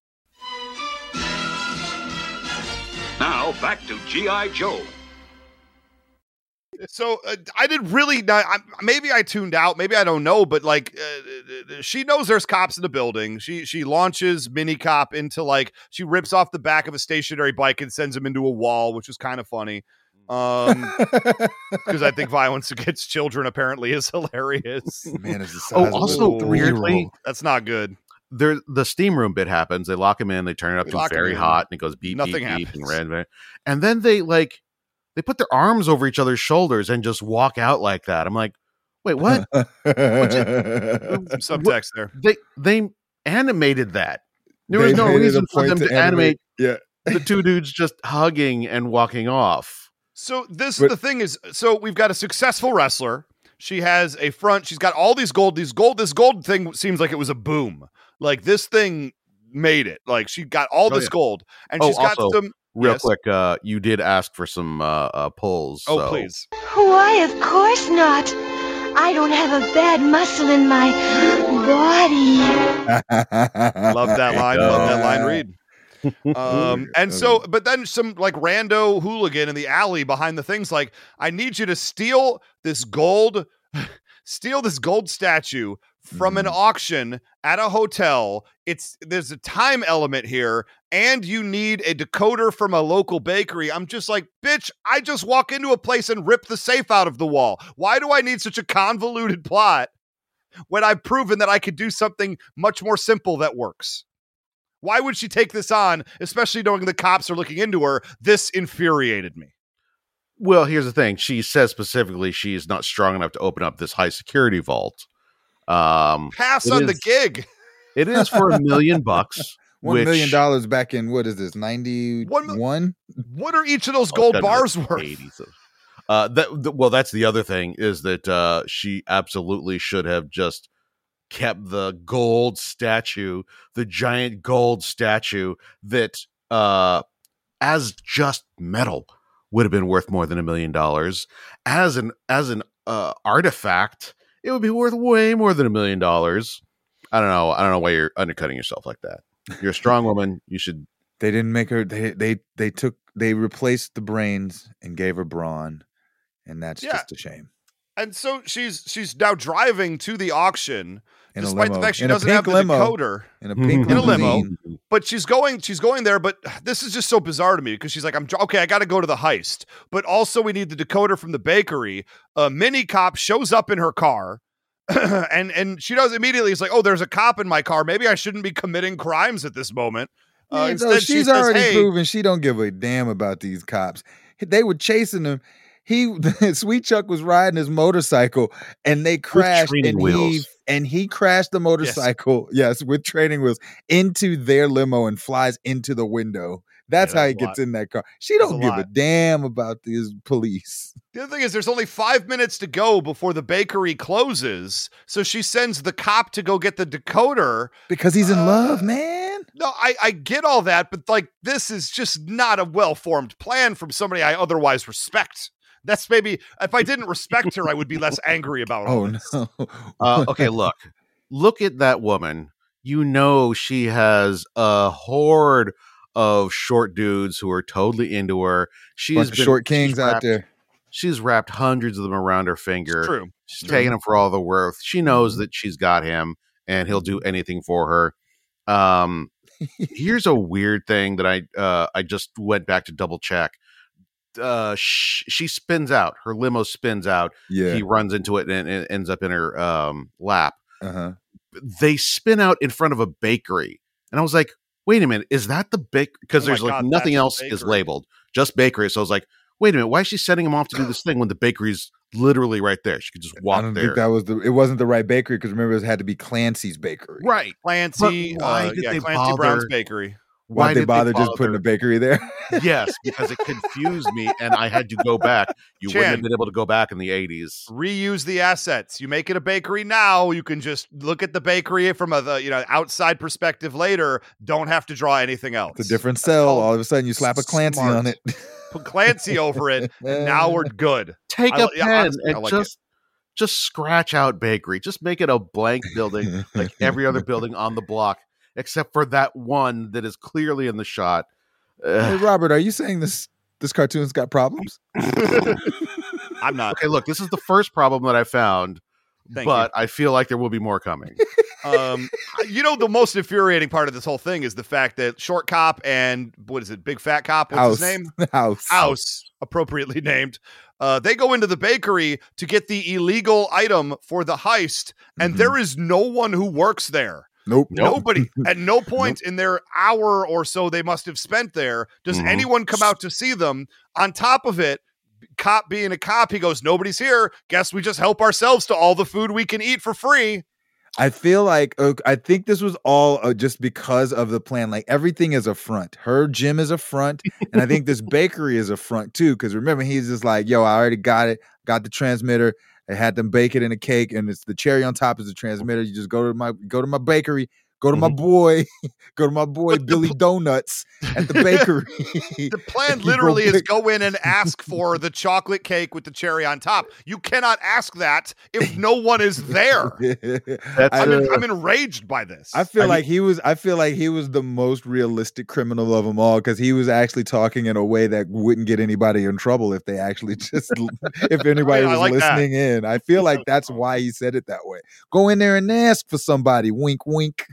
Now, back to G.I. Joe. So I did really not. Maybe I tuned out. Maybe I don't know. But like, she knows there's cops in the building. She launches Mini Cop into she rips off the back of a stationary bike and sends him into a wall, which was kind of funny. Because I think violence against children apparently is hilarious. Man, it's the size of also a 3-year-old. weirdly, That's not good. the steam room bit happens. They lock him in. They turn it up They to lock him very in. hot, and it goes beep, Nothing beep, beep, happens. and red. And then they put their arms over each other's shoulders and just walk out like that. I'm like, wait, what? Subtext there. They animated that. There They was no made it a reason for point them to animate- animate Yeah. the two dudes just hugging and walking off. So this But- the thing is, so we've got a successful wrestler. She has a front. She's got all these gold. This gold thing seems like it was a boom. Like this thing made it. Like she got all Oh, this yeah. gold, and Oh, she's got also, some. Real Yes. quick, you did ask for some pulls. Oh, so. please. Why, of course not. I don't have a bad muscle in my body. Love that line. Love that line. Read. And so, but then some rando hooligan in the alley behind the things I need you to steal this gold statue from an auction at a hotel. There's a time element here, and you need a decoder from a local bakery. I'm just like, bitch, I just walk into a place and rip the safe out of the wall. Why do I need such a convoluted plot when I've proven that I could do something much more simple that works? Why would she take this on, especially knowing the cops are looking into her? This infuriated me. Well, here's the thing. She says specifically she is not strong enough to open up this high security vault. Pass It on the is- gig. It is for $1 million. $1 million back in, what is this, 91? What are each of those gold bars worth? 80s. Well, that's the other thing is that she absolutely should have just kept the gold statue, the giant gold statue that as just metal would have been worth more than $1 million. As an artifact, it would be worth way more than $1 million. I don't know why you're undercutting yourself like that. You're a strong woman. You should. They didn't make her. They replaced the brains and gave her brawn, and that's just a shame. And so she's now driving to the auction, In a despite the limo. fact she In a doesn't have pink the limo. decoder. In a pink In a limo. limousine. But she's going there, but this is just so bizarre to me because she's like, okay, I got to go to the heist, but also we need the decoder from the bakery. A Mini Cop shows up in her car, and she does immediately. It's like, oh, there's a cop in my car. Maybe I shouldn't be committing crimes at this moment. Yeah, Instead, no, she she's says, already hey, proven she don't give a damn about these cops. They were chasing him. Sweet Chuck was riding his motorcycle and they crashed training wheels. and he crashed the motorcycle, yes, with training wheels into their limo and flies into the window. That's how he gets in that car. She don't give a damn about these police. The other thing is there's only 5 minutes to go before the bakery closes. So she sends the cop to go get the decoder. Because he's in love, man. No, I get all that, but like this is just not a well-formed plan from somebody I otherwise respect. That's maybe, if I didn't respect her, I would be less angry about all this. No. Okay, look at that woman. You know she has a horde of short dudes who are totally into her. Bunch of short kings out there. She's wrapped hundreds of them around her finger. It's true. She's taking him for all the worth. She knows that she's got him and he'll do anything for her. Here's a weird thing that I just went back to double check. She spins out. Her limo spins out. Yeah. He runs into it and it ends up in her lap. Uh-huh. They spin out in front of a bakery. And I was like, wait a minute, is that the bakery? Because there's like nothing else is labeled, just bakery. So I was like, wait a minute, why is she sending him off to do this thing when the bakery's literally right there? She could just walk there. I don't think it wasn't the right bakery, because remember, it had to be Clancy's bakery. Right. Clancy Brown's bakery. Why'd they bother just putting a bakery there? Yes, because it confused me and I had to go back. You wouldn't have been able to go back in the 80s. Reuse the assets. You make it a bakery now, you can just look at the bakery from a outside perspective later. Don't have to draw anything else. It's a different cell. All of a sudden you slap a Clancy on it. Put Clancy over it, and now we're good. Take a pen and just scratch out bakery. Just make it a blank building like every other building on the block, except for that one that is clearly in the shot. Hey, Robert, are you saying this cartoon's got problems? I'm not. Okay, look, this is the first problem that I found, but I feel like there will be more coming. The most infuriating part of this whole thing is the fact that Short Cop and Big Fat Cop, what's his name? House, appropriately named. They go into the bakery to get the illegal item for the heist, and there is no one who works there. Nope. Nobody. At no point in their hour or so they must have spent there does anyone come out to see them. On top of it, cop being a cop, he goes, nobody's here. Guess we just help ourselves to all the food we can eat for free. I feel like, I think this was all just because of the plan. Like, everything is a front. Her gym is a front. And I think this bakery is a front too. Because remember, he's just like, yo, I already got it. Got the transmitter. I had them bake it in a cake, and it's the cherry on top is the transmitter. You just go to my bakery, go to my boy Billy Donuts at the bakery. The plan literally is go in and ask for the chocolate cake with the cherry on top. You cannot ask that if no one is there. I'm enraged by this. I feel like he was the most realistic criminal of them all, because he was actually talking in a way that wouldn't get anybody in trouble if they actually just if anybody was like listening in. I feel like that's why he said it that way. Go in there and ask for somebody. Wink, wink.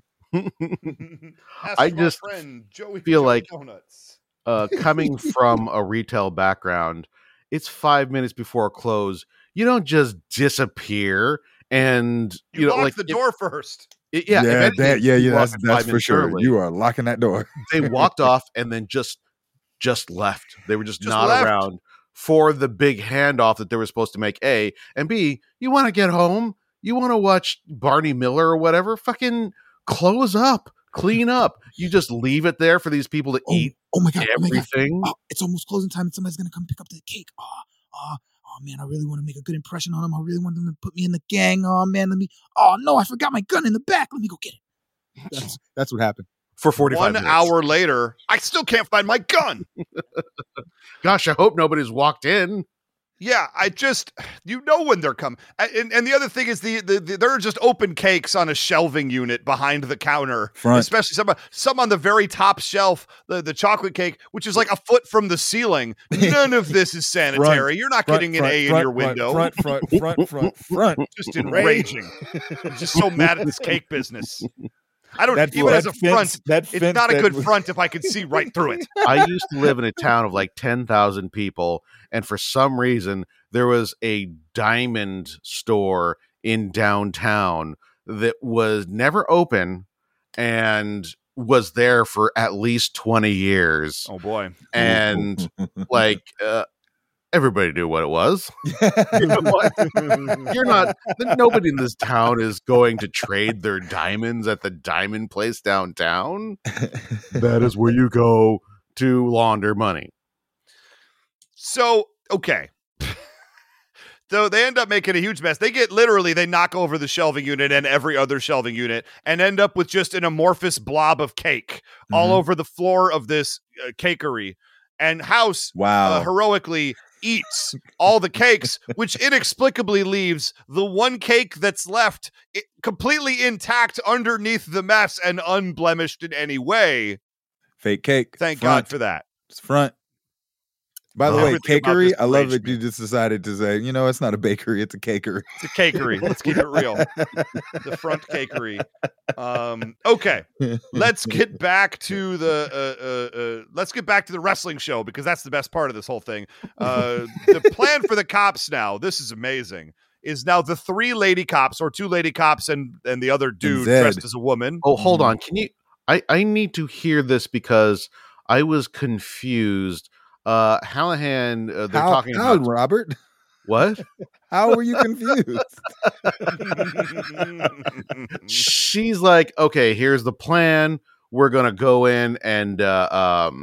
I just feel like coming from a retail background, it's 5 minutes before close. You don't just disappear and you lock the door first. That's for sure. Early. You are locking that door. They walked off and then just left. They were just not around for the big handoff that they were supposed to make. A and B. You want to get home? You want to watch Barney Miller or whatever? Fucking close up, clean up. You just leave it there for these people to eat. Oh my god! Everything. It's almost closing time, and somebody's gonna come pick up the cake. Oh man, I really want to make a good impression on them. I really want them to put me in the gang. Oh man, Oh no, I forgot my gun in the back. Let me go get it. That's what happened. For 45 minutes. 1 hour later, I still can't find my gun. Gosh, I hope nobody's walked in. Yeah, when they're coming. And the other thing is there are just open cakes on a shelving unit behind the counter. Front. Especially some on the very top shelf, the chocolate cake, which is like a foot from the ceiling. None of this is sanitary. You're not getting an A in your window. Front. Just enraging. I'm just so mad at this cake business. I don't even as a front. It's not a good front if I can see right through it. I used to live in a town of like 10,000 people, and for some reason there was a diamond store in downtown that was never open and was there for at least 20 years. Oh boy. And like everybody knew what it was. You know what? You're not. Nobody in this town is going to trade their diamonds at the diamond place downtown. That is where you go to launder money. So, okay. So they end up making a huge mess. They knock over the shelving unit and every other shelving unit and end up with just an amorphous blob of cake all over the floor of this cakery. And House heroically eats all the cakes, which inexplicably leaves the one cake that's left completely intact underneath the mess and unblemished in any way. Fake cake. Thank God for that. It's front. By the way, cakery, I love that you just decided to say, it's not a bakery, it's a cakery. It's a cakery. Let's keep it real. The front cakery. Okay. Let's get back to the wrestling show, because that's the best part of this whole thing. The plan for the cops now, this is amazing, is now the 3 lady cops, or 2 lady cops and the other dude dressed as a woman. Oh, hold on. Can you I need to hear this because I was confused. Hallahan, they're talking about Robert. What? How were you confused? She's like, okay, here's the plan. We're gonna go in and the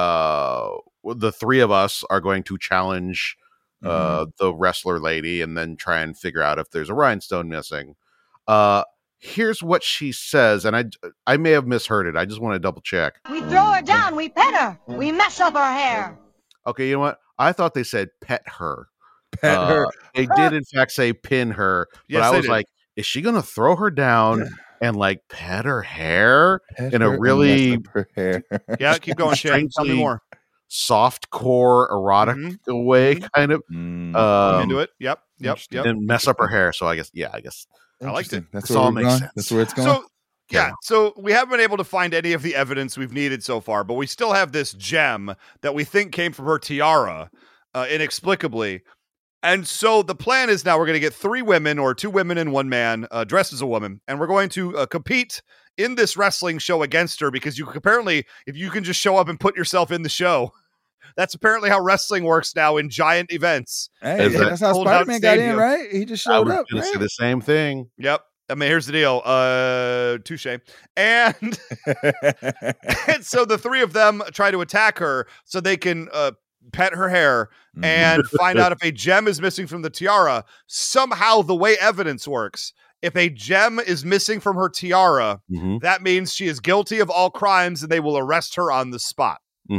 3 of us are going to challenge the wrestler lady and then try and figure out if there's a rhinestone missing. Here's what she says, and I may have misheard it. I just want to double check. We throw her down, we pet her, we mess up her hair. Okay, you know what? I thought they said pet her. Pet her. They did, in fact, say pin her. But I was like, is she going to throw her down and like pet her hair in a really hair. Yeah, keep going, Shane. Tell me more. Soft core erotic way, kind of. I'm into it. Yep. And mess up her hair. So I guess I liked it. That's all makes sense. That's where it's going. So we haven't been able to find any of the evidence we've needed so far, but we still have this gem that we think came from her tiara, inexplicably. And so the plan is now we're going to get 3 women, or 2 women and 1 man dressed as a woman, and we're going to compete in this wrestling show against her, because you apparently, if you can just show up and put yourself in the show, that's apparently how wrestling works now in giant events. Hey, that's how Spider-Man got in, right? He just showed up. I was going to say the same thing. Yep. I mean, here's the deal. Touche. And so the 3 of them try to attack her so they can pet her hair and find out if a gem is missing from the tiara. Somehow, the way evidence works, if a gem is missing from her tiara, that means she is guilty of all crimes and they will arrest her on the spot.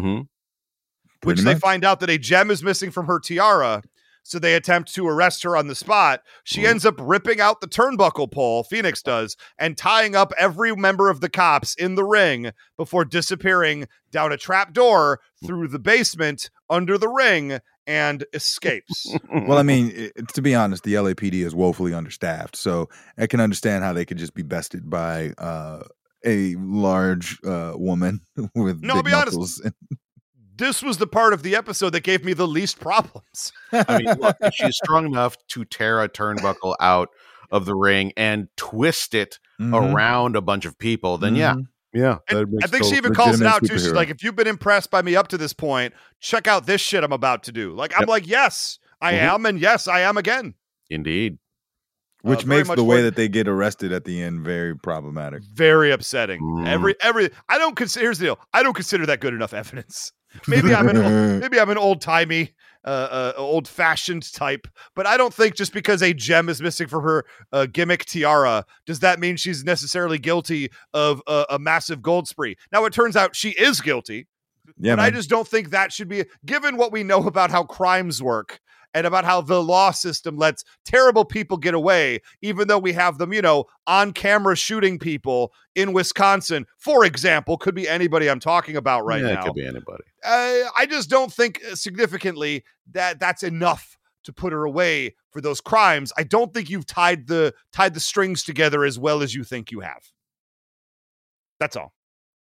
Which they find out that a gem is missing from her tiara. So they attempt to arrest her on the spot. She ends up ripping out the turnbuckle pole, Phoenix does, and tying up every member of the cops in the ring before disappearing down a trap door through the basement under the ring and escapes. Well, I mean, to be honest, the LAPD is woefully understaffed, so I can understand how they could just be bested by a large woman with big muscles. This was the part of the episode that gave me the least problems. I mean, look, if she's strong enough to tear a turnbuckle out of the ring and twist it around a bunch of people, then yeah. I think she even calls it out too. She's like, if you've been impressed by me up to this point, check out this shit I'm about to do. Like, I'm like, yes, I am. And yes, I am again. Indeed. Which makes the way that they get arrested at the end very problematic. Very upsetting. Here's the deal. I don't consider that good enough evidence. Maybe I'm an old-timey, old-fashioned type, but I don't think just because a gem is missing from her gimmick tiara does that mean she's necessarily guilty of a massive gold spree. Now, it turns out she is guilty, but I just don't think that should be, given what we know about how crimes work and about how the law system lets terrible people get away, even though we have them, on camera shooting people in Wisconsin, for example. Could be anybody I'm talking about right now. It could be anybody. I just don't think significantly that that's enough to put her away for those crimes. I don't think you've tied the strings together as well as you think you have. That's all.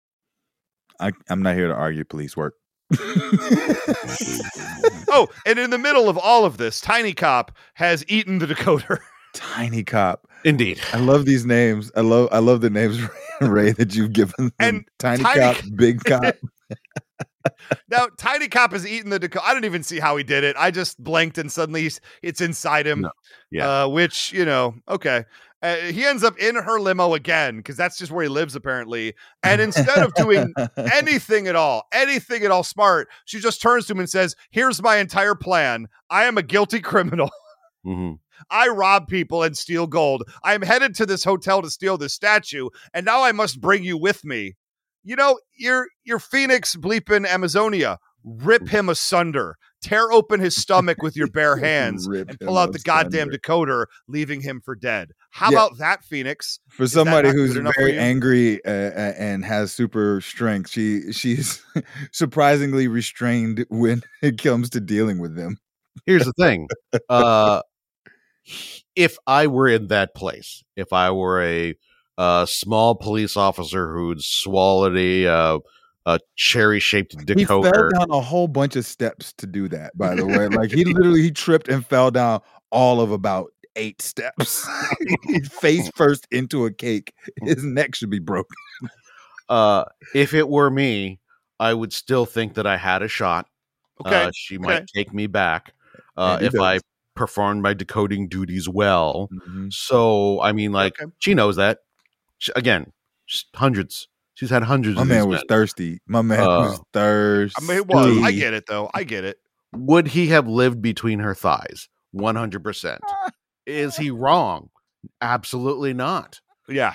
I'm not here to argue police work. Oh, and in the middle of all of this, Tiny Cop has eaten the decoder. Tiny Cop, indeed. I love these names. I love the names, Ray, that you've given them. And Tiny Cop, Big Cop. Now, Tiny Cop has eaten the Dakota. I don't even see how he did it. I just blinked and suddenly it's inside him. No. Yeah. Which, okay. He ends up in her limo again because that's just where he lives apparently. And instead of doing anything at all smart, she just turns to him and says, "Here's my entire plan. I am a guilty criminal. Mm-hmm. I rob people and steal gold. I am headed to this hotel to steal this statue, and now I must bring you with me. You're Phoenix bleeping Amazonia. Rip him asunder. Tear open his stomach with your bare hands and pull out the goddamn decoder, leaving him for dead. How about that, Phoenix? For somebody who's very angry and has super strength, she's surprisingly restrained when it comes to dealing with them. Here's the thing. If I were in that place, if I were a small police officer who'd swallowed a cherry-shaped decoder. He fell down a whole bunch of steps to do that, by the way. Like, he tripped and fell down all of about 8 steps. Face first into a cake. His neck should be broken. If it were me, I would still think that I had a shot. Okay. She might take me back if I performed my decoding duties well. Mm-hmm. So, I mean, she knows that. Hundreds. She's had hundreds of these man was thirsty. My man was thirsty. I mean, it was. I get it, though. I get it. Would he have lived between her thighs? 100%. Is he wrong? Absolutely not. Yes.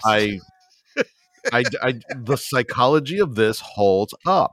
The psychology of this holds up.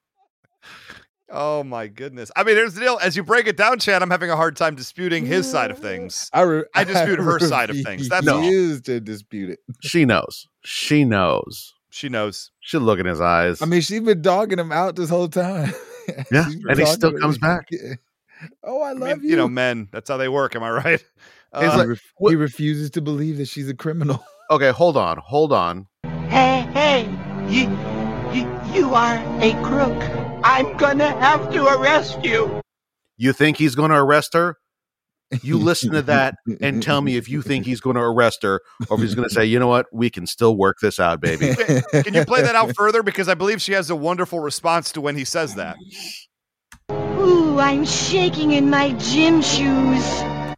Oh my goodness. I mean, here's the deal. As you break it down, Chad, I'm having a hard time disputing his side of things. I dispute her side of things. That's all. Used to dispute it. She knows. She knows. She'll look in his eyes. I mean, she's been dogging him out this whole time. Yeah, and he still comes back. Oh, I love you. Men, that's how they work. Am I right? He refuses to believe that she's a criminal. Okay, hold on. Hey, you are a crook. I'm gonna have to arrest you. You think he's gonna arrest her? You listen to that and tell me if you think he's going to arrest her or if he's going to say, you know what, we can still work this out, baby. Can you play that out further? Because I believe she has a wonderful response to when he says that. Ooh, I'm shaking in my gym shoes.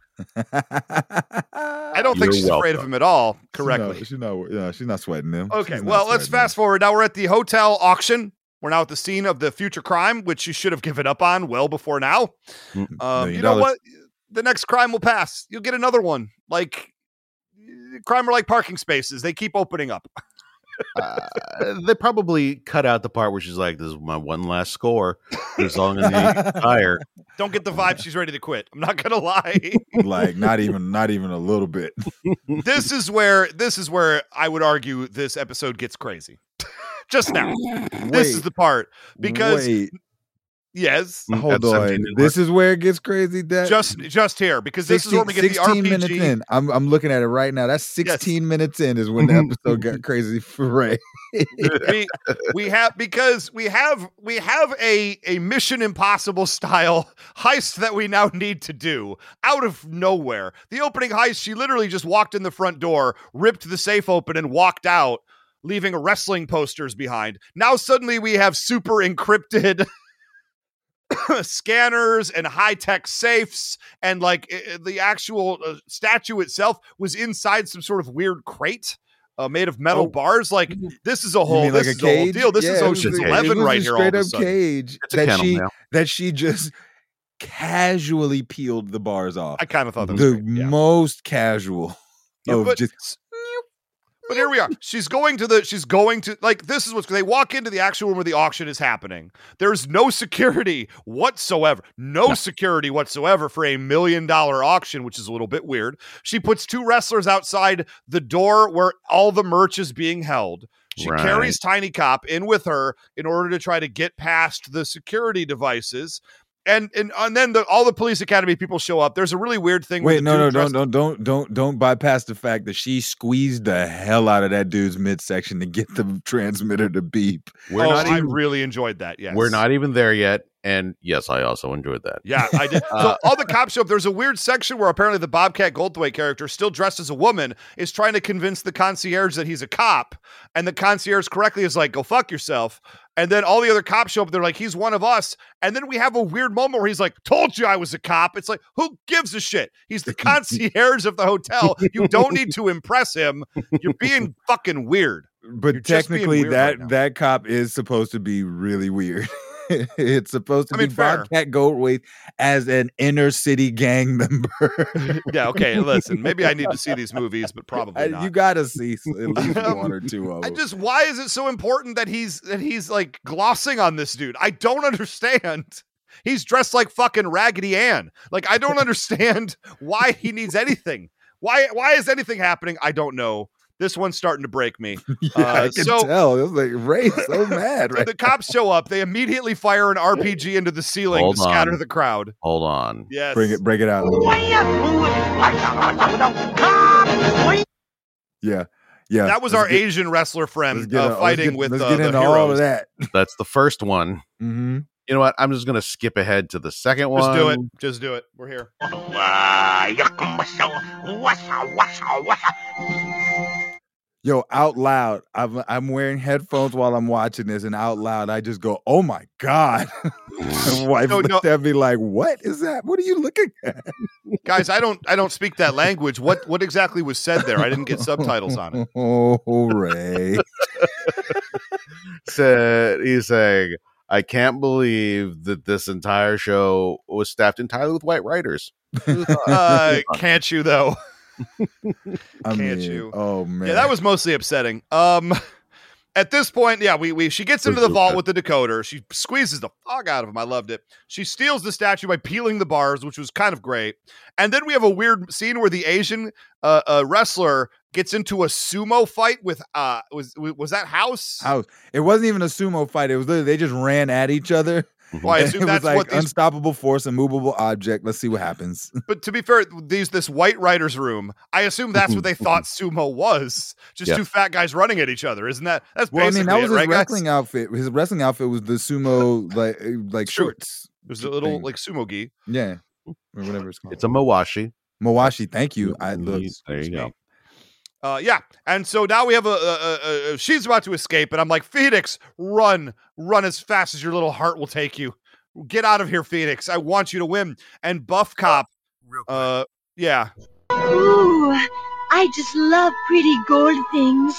I don't think she's afraid of him at all, correctly. She's not sweating him. Okay, well, let's fast forward. Now we're at the hotel auction. We're now at the scene of the future crime, which you should have given up on well before now. You know what? The next crime will pass. You'll get another one. Like, crime are like parking spaces. They keep opening up. They probably cut out the part where she's like, this is my one last score. As long as you tire. Don't get the vibe she's ready to quit. I'm not going to lie. Like, not even a little bit. This is where I would argue this episode gets crazy. Just now. This is the part. Because... Yes. Hold on. This is where it gets crazy. Just here, because this is where we get the RPG. Minutes in. I'm looking at it right now. That's 16 minutes in is when the episode got crazy for Ray. we have a Mission Impossible style heist that we now need to do out of nowhere. The opening heist, she literally just walked in the front door, ripped the safe open, and walked out, leaving wrestling posters behind. Now suddenly we have super encrypted scanners and high-tech safes, and the actual statue itself was inside some sort of weird crate made of metal bars. Like, this is a whole deal. This is Ocean's 11 right here. Straight up cage that she just casually peeled the bars off. I kind of thought that was most casual. But here we are. She's going to this is what's, they walk into the actual room where the auction is happening. There's no security whatsoever. No security whatsoever for $1 million auction, which is a little bit weird. She puts 2 wrestlers outside the door where all the merch is being held. She carries Tiny Cop in with her in order to try to get past the security devices. And then all the police academy people show up. There's a really weird thing. Wait, don't bypass the fact that she squeezed the hell out of that dude's midsection to get the transmitter to beep. I really enjoyed that. Yes, we're not even there yet. And yes, I also enjoyed that. Yeah, I did. So all the cops show up. There's a weird section where apparently the Bobcat Goldthwait character, still dressed as a woman, is trying to convince the concierge that he's a cop. And the concierge correctly is like, go fuck yourself. And then all the other cops show up. They're like, he's one of us. And then we have a weird moment where he's like, told you I was a cop. It's like, who gives a shit? He's the concierge of the hotel. You don't need to impress him. You're being fucking weird. But You're just being technically, weird right now. that cop is supposed to be really weird. It's supposed to be fair. Bobcat Goldthwait as an inner city gang member. Yeah, okay, listen. Maybe I need to see these movies, but probably not. You gotta see at least one or two of them. Why is it so important that he's like glossing on this dude? I don't understand. He's dressed like fucking Raggedy Ann. Like, I don't understand why he needs anything. Why is anything happening? I don't know. This one's starting to break me. I can tell. It was like Ray's so mad. So the cops show up. They immediately fire an RPG into the ceiling to scatter the crowd. Hold on. Yes. Break it out. Yeah. That was our Asian wrestler friend fighting with let's the get into heroes. all of that. That's the first one. Mm-hmm. You know what? I'm just going to skip ahead to the second one. Just do it. We're here. Yo, out loud, I'm wearing headphones while I'm watching this, and out loud, I just go, "Oh my god!" My wife looked at me like, "What is that? What are you looking at?" Guys, I don't speak that language. What exactly was said there? I didn't get subtitles on it. Oh, Ray. He's saying, I can't believe that this entire show was staffed entirely with white writers. Can't you though? Can't you? Oh man. Yeah, that was mostly upsetting. At this point, yeah, she gets into the vault with the decoder. She squeezes the fuck out of him. I loved it. She steals the statue by peeling the bars, which was kind of great. And then we have a weird scene where the Asian wrestler gets into a sumo fight with was that House? It wasn't even a sumo fight. It was literally they just ran at each other. Well, I assume that's was like what unstoppable force, immovable object. Let's see what happens. But to be fair, this white writer's room, I assume that's what they thought sumo was. Just two fat guys running at each other. Isn't that? That's basically that was his wrestling guys? outfit. His wrestling outfit was the sumo like shorts. It was a little like sumo gi. Yeah, or whatever it's called. It's a mawashi. Mawashi. Thank you. There you go. Yeah, and so now we have she's about to escape, and I'm like, Phoenix, run as fast as your little heart will take you. Get out of here, Phoenix. I want you to win. And Buff Cop, yeah. Ooh, I just love pretty gold things.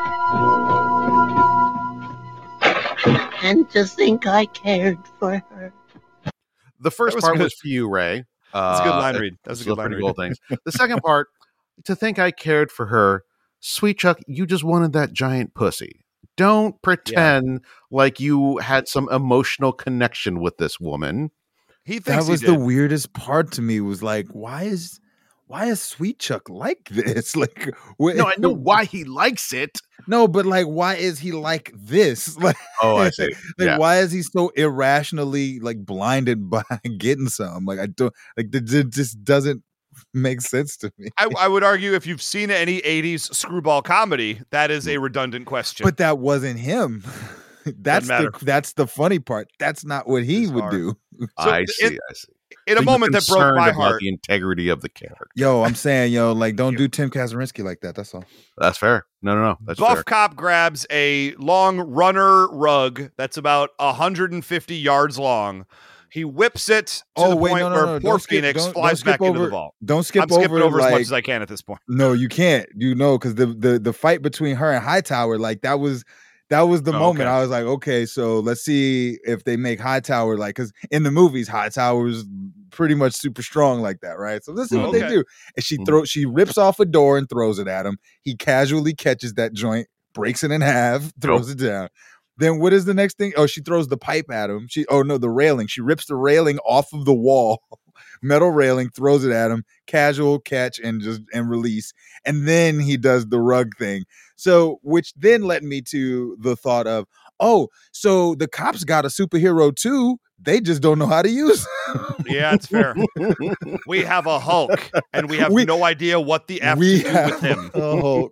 And to think I cared for her. The first part was for you, Ray. That's a good line read. That's a good line read. Things. The second part, to think I cared for her. Sweet Chuck, you just wanted that giant pussy. Don't pretend like you had some emotional connection with this woman. That was the weirdest part to me. Was like, why is Sweet Chuck like this? Like, no, I know why he likes it. No, but like, why is he like this? Like, oh, I see. Why is he so irrationally like blinded by getting some? Like, I don't like. It just doesn't make sense to me. I would argue if you've seen any 80s screwball comedy, that is a redundant question. But that wasn't him. That's the funny part. That's not what he would do. So I see. In a moment that broke my heart, the integrity of the character. Yo, I'm saying, like, don't do Tim Kazurinsky like that. That's all. That's fair. No. That's Buff fair. Cop grabs a long runner rug that's about 150 yards long. He whips it to the point where poor Phoenix flies back into the vault. Don't skip I'm skipping over like, as much as I can at this point. No, you can't. Because the fight between her and Hightower, like that was the moment. I was like, okay, so let's see if they make Hightower like, because in the movies, Hightower's pretty much super strong like that, right? So let's see what they do. And she rips off a door and throws it at him. He casually catches that joint, breaks it in half, throws it down. Then what is the next thing? Oh, she throws the pipe at him. The railing. She rips the railing off of the wall, metal railing, throws it at him, casual catch and release. And then he does the rug thing. So, which then led me to the thought of, Oh, so the cops got a superhero too. They just don't know how to use him. Yeah, it's fair. We have a Hulk, and we have no idea what the F to do with him. A Hulk.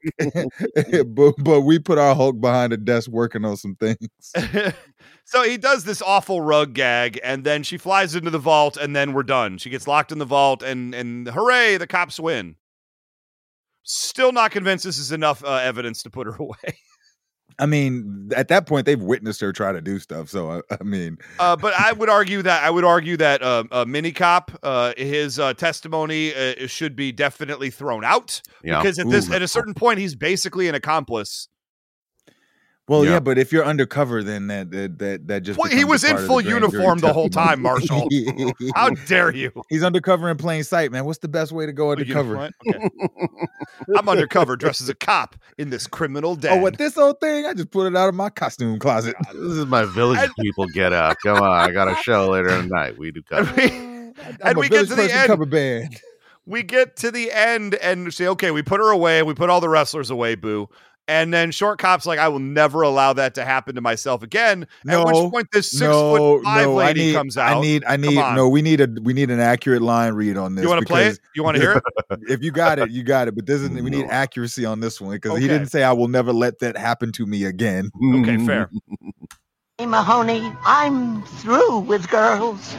but we put our Hulk behind a desk working on some things. So he does this awful rug gag, and then she flies into the vault, and then we're done. She gets locked in the vault, and hooray, the cops win. Still not convinced this is enough evidence to put her away. I mean, at that point, they've witnessed her try to do stuff. So I mean, but I would argue that Mini Cop, his testimony should be definitely thrown out because at a certain point, he's basically an accomplice. Well, yeah, but if you're undercover, then that just he was in full uniform the whole time, Marshall. How dare you? He's undercover in plain sight, man. What's the best way to go undercover? Okay. I'm undercover, dressed as a cop in this criminal den. Oh, what this old thing? I just put it out of my costume closet. This is my Village People get up. Come on, I got a show later tonight. We do cover. And we get to the end. Cover band. We get to the end and say, okay, we put her away. We put all the wrestlers away, boo. And then Short Cop's like, I will never allow that to happen to myself again. At which point this 6'5" lady comes out. We need an accurate line read on this. You want to play it? You want to hear it? If you got it, you got it. But we need accuracy on this one because he didn't say I will never let that happen to me again. Okay, fair. Hey, Mahoney, I'm through with girls.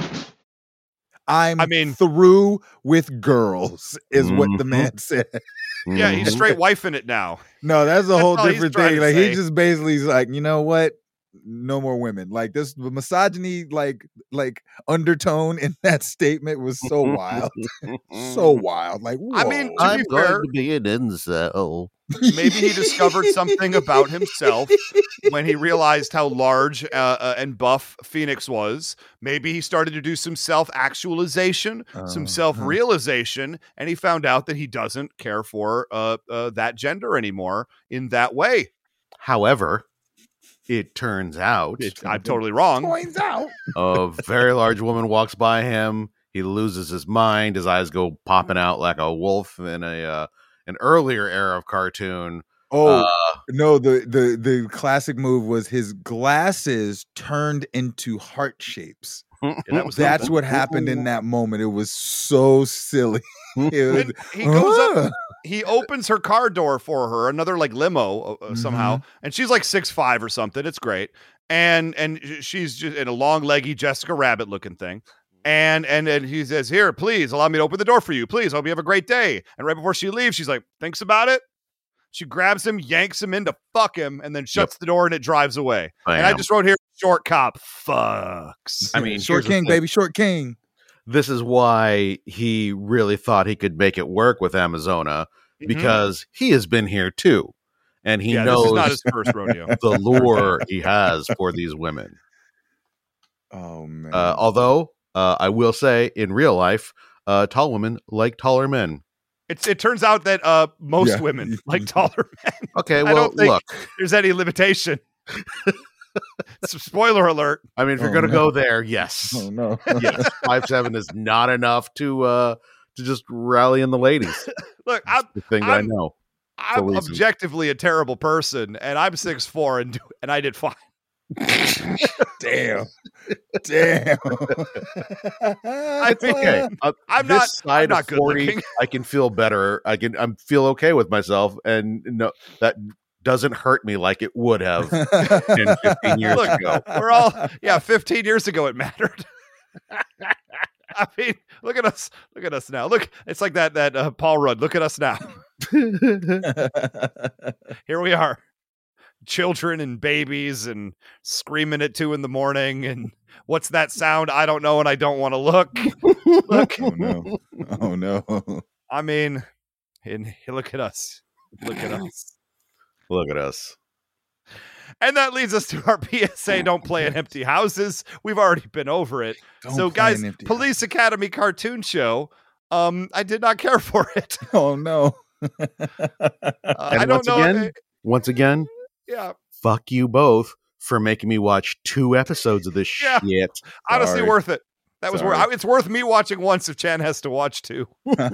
I mean, through with girls is what the man said. Yeah, he's straight wifing it now. No, that's a whole different thing. Like he just basically is like, you know what? No more women. Like this misogyny, like undertone in that statement was so wild, so wild. Like, whoa. I mean, I'm going to be an incel. Maybe he discovered something about himself when he realized how large and buff Phoenix was. Maybe he started to do some self-actualization, some self-realization, and he found out that he doesn't care for that gender anymore in that way. However, it turns out I'm totally wrong. Points out a very large woman walks by him. He loses his mind. His eyes go popping out like a wolf in an earlier era of cartoon. Oh no! The classic move was his glasses turned into heart shapes. That's what happened in that moment. It was so silly. He goes up. He opens her car door for her, another like limo somehow, and she's like 6'5" or something. It's great, and she's just in a long leggy Jessica Rabbit looking thing. And he says, "Here, please allow me to open the door for you. Please, I hope you have a great day." And right before she leaves, she's like, "Thinks about it." She grabs him, yanks him in to fuck him, and then shuts the door and it drives away. And I just wrote here, Short Cop fucks. I mean, Short King, baby, Short King. This is why he really thought he could make it work with Amazona because he has been here too. And he knows this is not his first rodeo. The lure he has for these women. Oh, man. Although, I will say, in real life, tall women like taller men. It turns out that most women like taller men. Okay, well, I don't think look. there's any limitation. Spoiler alert. I mean, if you're going to go there, yes. Oh, no. Yes, 5'7" is not enough to just rally in the ladies. Look, That's the thing that I know. I'm objectively a terrible person, and I'm 6'4", and I did fine. Damn. I think okay. I'm not good 40. Looking. I can feel better. I feel okay with myself, and no, that doesn't hurt me like it would have 10, 15 years ago. We're all 15 years ago it mattered. I mean, look at us now. Look, it's like that Paul Rudd. Look at us now. Here we are. Children and babies and screaming at 2 a.m. and what's that sound? I don't know, and I don't want to look. Look. Oh no. I mean, and look at us. Look at us. Look at us. And that leads us to our PSA, don't play in empty houses. We've already been over it. So guys, Police Academy cartoon show, I did not care for it. Oh no. I don't know. Once again, yeah. Fuck you both for making me watch 2 episodes of this shit. Honestly, worth it. That was worth. It's worth me watching once if Chan has to watch 2. I'll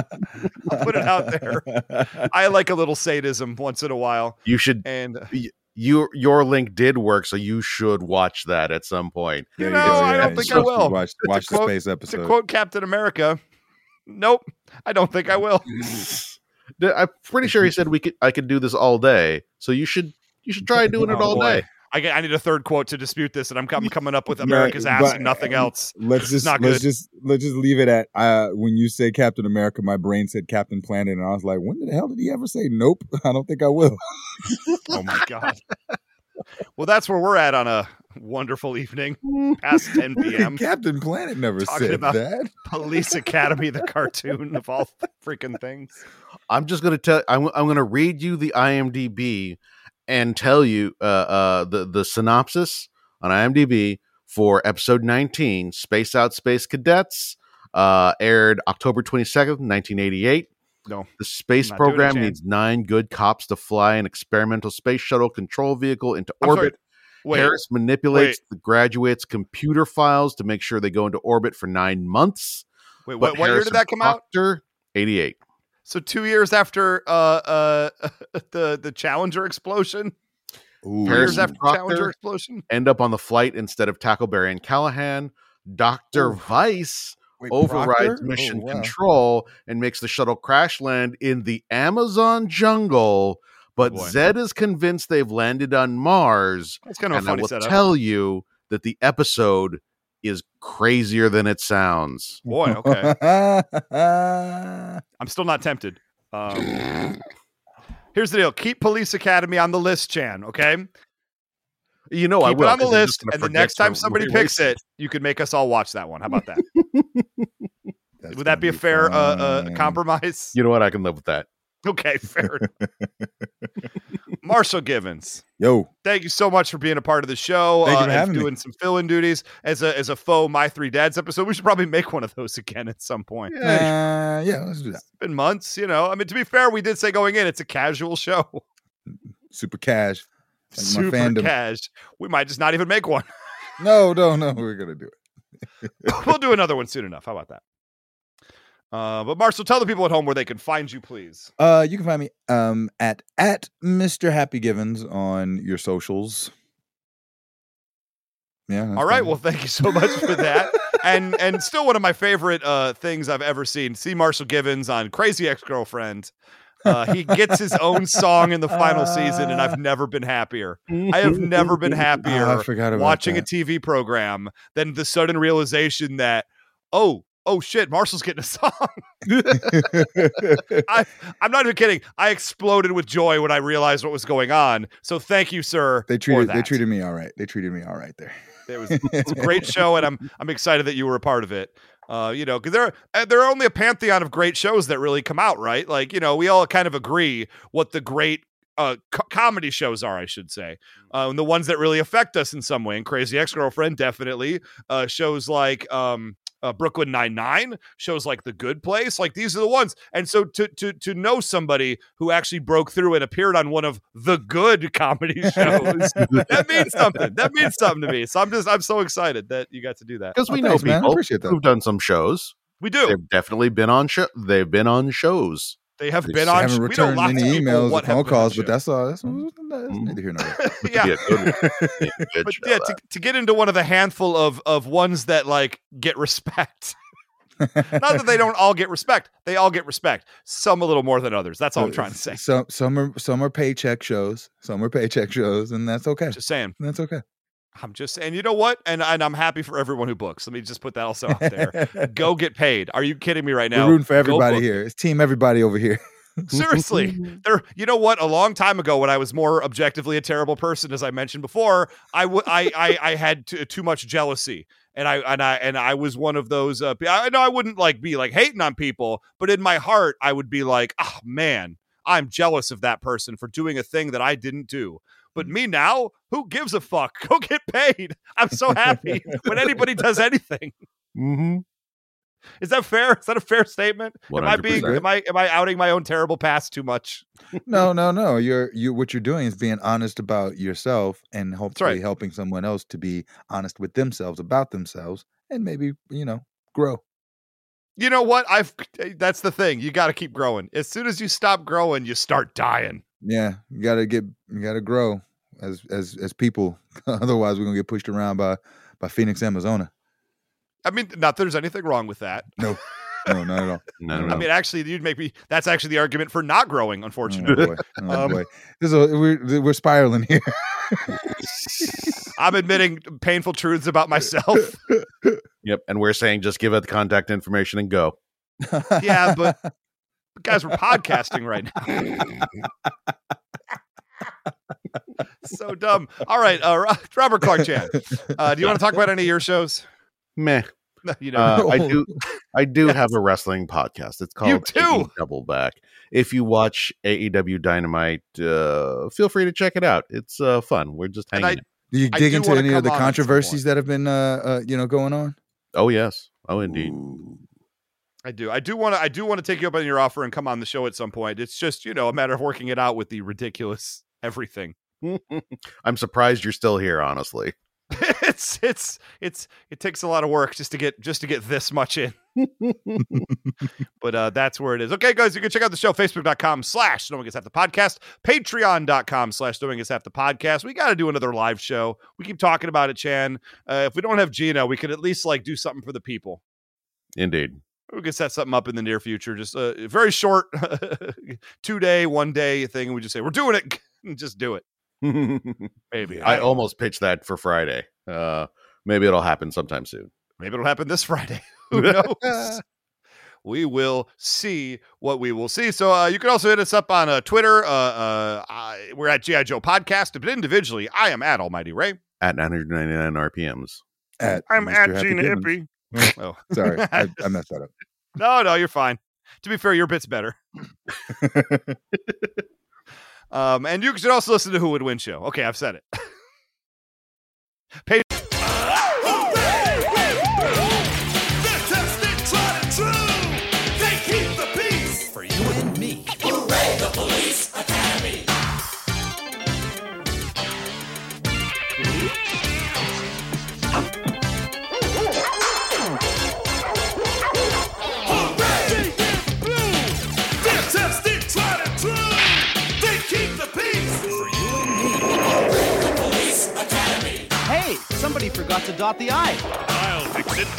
put it out there. I like a little sadism once in a while. You should. And your link did work, so you should watch that at some point. You know, I don't think I will. Watch the space episode. To quote Captain America, nope, I don't think I will. I'm pretty sure he said I could do this all day, so you should try doing it all day. I need a third quote to dispute this, and I'm coming up with America's ass and nothing else. Let's just leave it at when you say Captain America, my brain said Captain Planet, and I was like, when the hell did he ever say nope? I don't think I will. Oh my god. Well, that's where we're at on a wonderful evening past 10 p.m. Captain Planet never said that. Police Academy, the cartoon of all freaking things. I'm just going to tell. I'm going to read you the IMDb and tell you the synopsis on IMDb for episode 19, Space Out Space Cadets, aired October 22nd, 1988. No, the space program needs 9 good cops to fly an experimental space shuttle control vehicle into orbit. Harris manipulates the graduates' computer files to make sure they go into orbit for 9 months. Wait, what year did that come out? 88. So 2 years after the Challenger explosion. Ooh. 2 years after the Challenger explosion. End up on the flight instead of Tackleberry and Callahan. Dr. Weiss overrides mission control and makes the shuttle crash land in the Amazon jungle. But Zed is convinced they've landed on Mars. That's kind of a funny setup. Tell you that the episode is crazier than it sounds. Boy, okay. I'm still not tempted. Here's the deal. Keep Police Academy on the list, Chan, okay? You know, Keep I will. It on the list, and the next time somebody picks it, you can make us all watch that one. How about that? Would that be a fair compromise? You know what? I can live with that. Okay, fair. Marshall Givens. Yo. Thank you so much for being a part of the show. Thank you for having doing me. some fill-in duties as a faux My Three Dads episode. We should probably make one of those again at some point. Yeah, let's do that. It's been months, you know. I mean, to be fair, we did say going in, it's a casual show. Super cash. Like Super cash. We might just not even make one. No, we're gonna do it. We'll do another one soon enough. How about that? But Marshall, tell the people at home where they can find you, please. You can find me at Mr. Happy Givens on your socials. Yeah. All right. Well, thank you so much for that. And still one of my favorite things I've ever seen. See Marshall Givens on Crazy Ex-Girlfriend. He gets his own song in the final season, and I've never been happier. I have never been happier watching a TV program than the sudden realization that, oh shit, Marshall's getting a song. I'm not even kidding. I exploded with joy when I realized what was going on. So thank you, sir. They treated me all right. They treated me all right there. It's a great show, and I'm excited that you were a part of it. You know, because there are only a pantheon of great shows that really come out, right? Like, you know, we all kind of agree what the great comedy shows are, I should say, and the ones that really affect us in some way. And Crazy Ex-Girlfriend, definitely. Shows like Brooklyn Nine-Nine, shows like The Good Place, like these are the ones. And so to know somebody who actually broke through and appeared on one of the good comedy shows, that means something. That means something to me. So I'm so excited that you got to do that. Because we know people who've done some shows. We do. They've definitely been on They've been on shows. They have been on. Haven't returned any emails or phone calls, but that's all. That's neither here nor there. Yeah. But yeah, to get into one of the handful of ones that like get respect. Not that they don't all get respect. They all get respect. Some a little more than others. That's all I'm trying to say. Some are paycheck shows. Some are paycheck shows, and that's okay. Just saying. That's okay. I'm just saying, you know what? And I'm happy for everyone who books. Let me just put that also out there. Go get paid. Are you kidding me right now? We're rooting for everybody here. It's team everybody over here. Seriously. You know what? A long time ago when I was more objectively a terrible person, as I mentioned before, I had too much jealousy. And I was one of those, I know I wouldn't like be like hating on people, but in my heart, I would be like, oh man, I'm jealous of that person for doing a thing that I didn't do. But me now, who gives a fuck? Go get paid. I'm so happy when anybody does anything. Mm-hmm. Is that fair? Is that a fair statement? 100%. Am I outing my own terrible past too much? No. What you're doing is being honest about yourself and hopefully helping someone else to be honest with themselves about themselves and maybe, grow. You know what? That's the thing. You got to keep growing. As soon as you stop growing, you start dying. Yeah, you gotta grow. as people. Otherwise, we're gonna get pushed around by Phoenix, Arizona. I mean, not that there's anything wrong with that. No, not at all. No. I mean, actually, you'd make me. That's actually the argument for not growing. Unfortunately, boy. We're spiraling here. I'm admitting painful truths about myself. Yep, and we're saying just give it the contact information and go. Yeah, but guys, we're podcasting right now. So dumb. All right, Robert Clark Chan. Do you want to talk about any of your shows? Meh. You know, I do have a wrestling podcast. It's called You too? Double Back. If you watch AEW Dynamite, feel free to check it out. It's fun. We're just hanging out. Do you dig into any of the controversies that have been going on? Oh yes. Oh indeed. Ooh. I do want to take you up on your offer and come on the show at some point. It's just, a matter of working it out with the ridiculous everything. I'm surprised you're still here, honestly. It takes a lot of work just to get this much in. But that's where it is. Okay, guys, you can check out the show, facebook.com/Knowing It's Half the Podcast, patreon.com/Knowing It's Half the Podcast. We got to do another live show. We keep talking about it, Chan. If we don't have Gina, we could at least do something for the people. Indeed. We can set something up in the near future. Just a very short 2-day, 1-day thing. And we just say, we're doing it. And just do it. Maybe. I almost pitched that for Friday. Maybe it'll happen sometime soon. Maybe it'll happen this Friday. Who knows? We will see what we will see. So you can also hit us up on Twitter. We're at G.I. Joe Podcast. But individually, I am at Almighty Ray. At 999 RPMs. I'm at Gina Hippie. Oh, sorry. I messed that up. No, you're fine. To be fair, your bit's better. And you should also listen to Who Would Win Show. Okay, I've said it. Somebody forgot to dot the I. I'll fix it.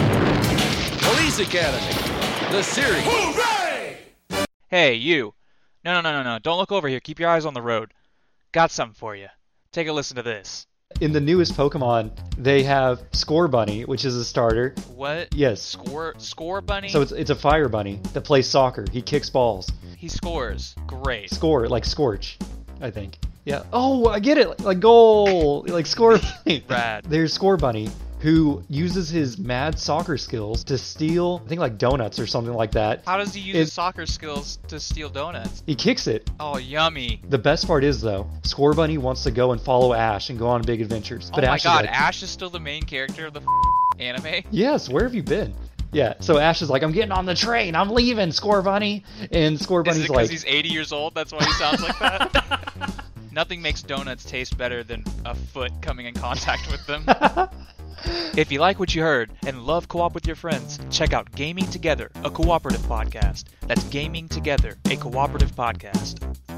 Police Academy, the series. Hooray! Hey, you. No. Don't look over here. Keep your eyes on the road. Got something for you. Take a listen to this. In the newest Pokemon, they have Score Bunny, which is a starter. What? Yes. Score Bunny? So it's a fire bunny that plays soccer. He kicks balls. He scores. Great. Score, like Scorch, I think. Yeah. Oh, I get it. Like goal. Like Score Bunny. Rad. There's Score Bunny, who uses his mad soccer skills to steal, I think, like donuts or something like that. How does he use his soccer skills to steal donuts? He kicks it. Oh, yummy. The best part is, though, Score Bunny wants to go and follow Ash and go on big adventures. But oh my Ash god, is like, Ash is still the main character of the anime? Yes, where have you been? Yeah, so Ash is like, I'm getting on the train, I'm leaving, Score Bunny. And Score Bunny's like... Is it because he's 80 years old? That's why he sounds like that? Nothing makes donuts taste better than a foot coming in contact with them. If you like what you heard and love co-op with your friends, check out Gaming Together, a cooperative podcast. That's Gaming Together, a cooperative podcast.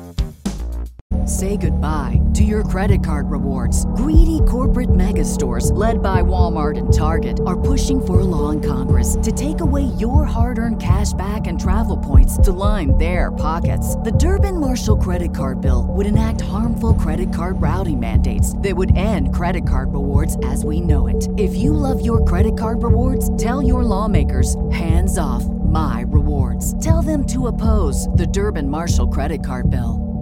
Say goodbye to your credit card rewards. Greedy corporate mega stores, led by Walmart and Target, are pushing for a law in Congress to take away your hard-earned cash back and travel points to line their pockets. The Durbin-Marshall credit card bill would enact harmful credit card routing mandates that would end credit card rewards as we know it. If you love your credit card rewards, tell your lawmakers, hands off my rewards. Tell them to oppose the Durbin-Marshall credit card bill.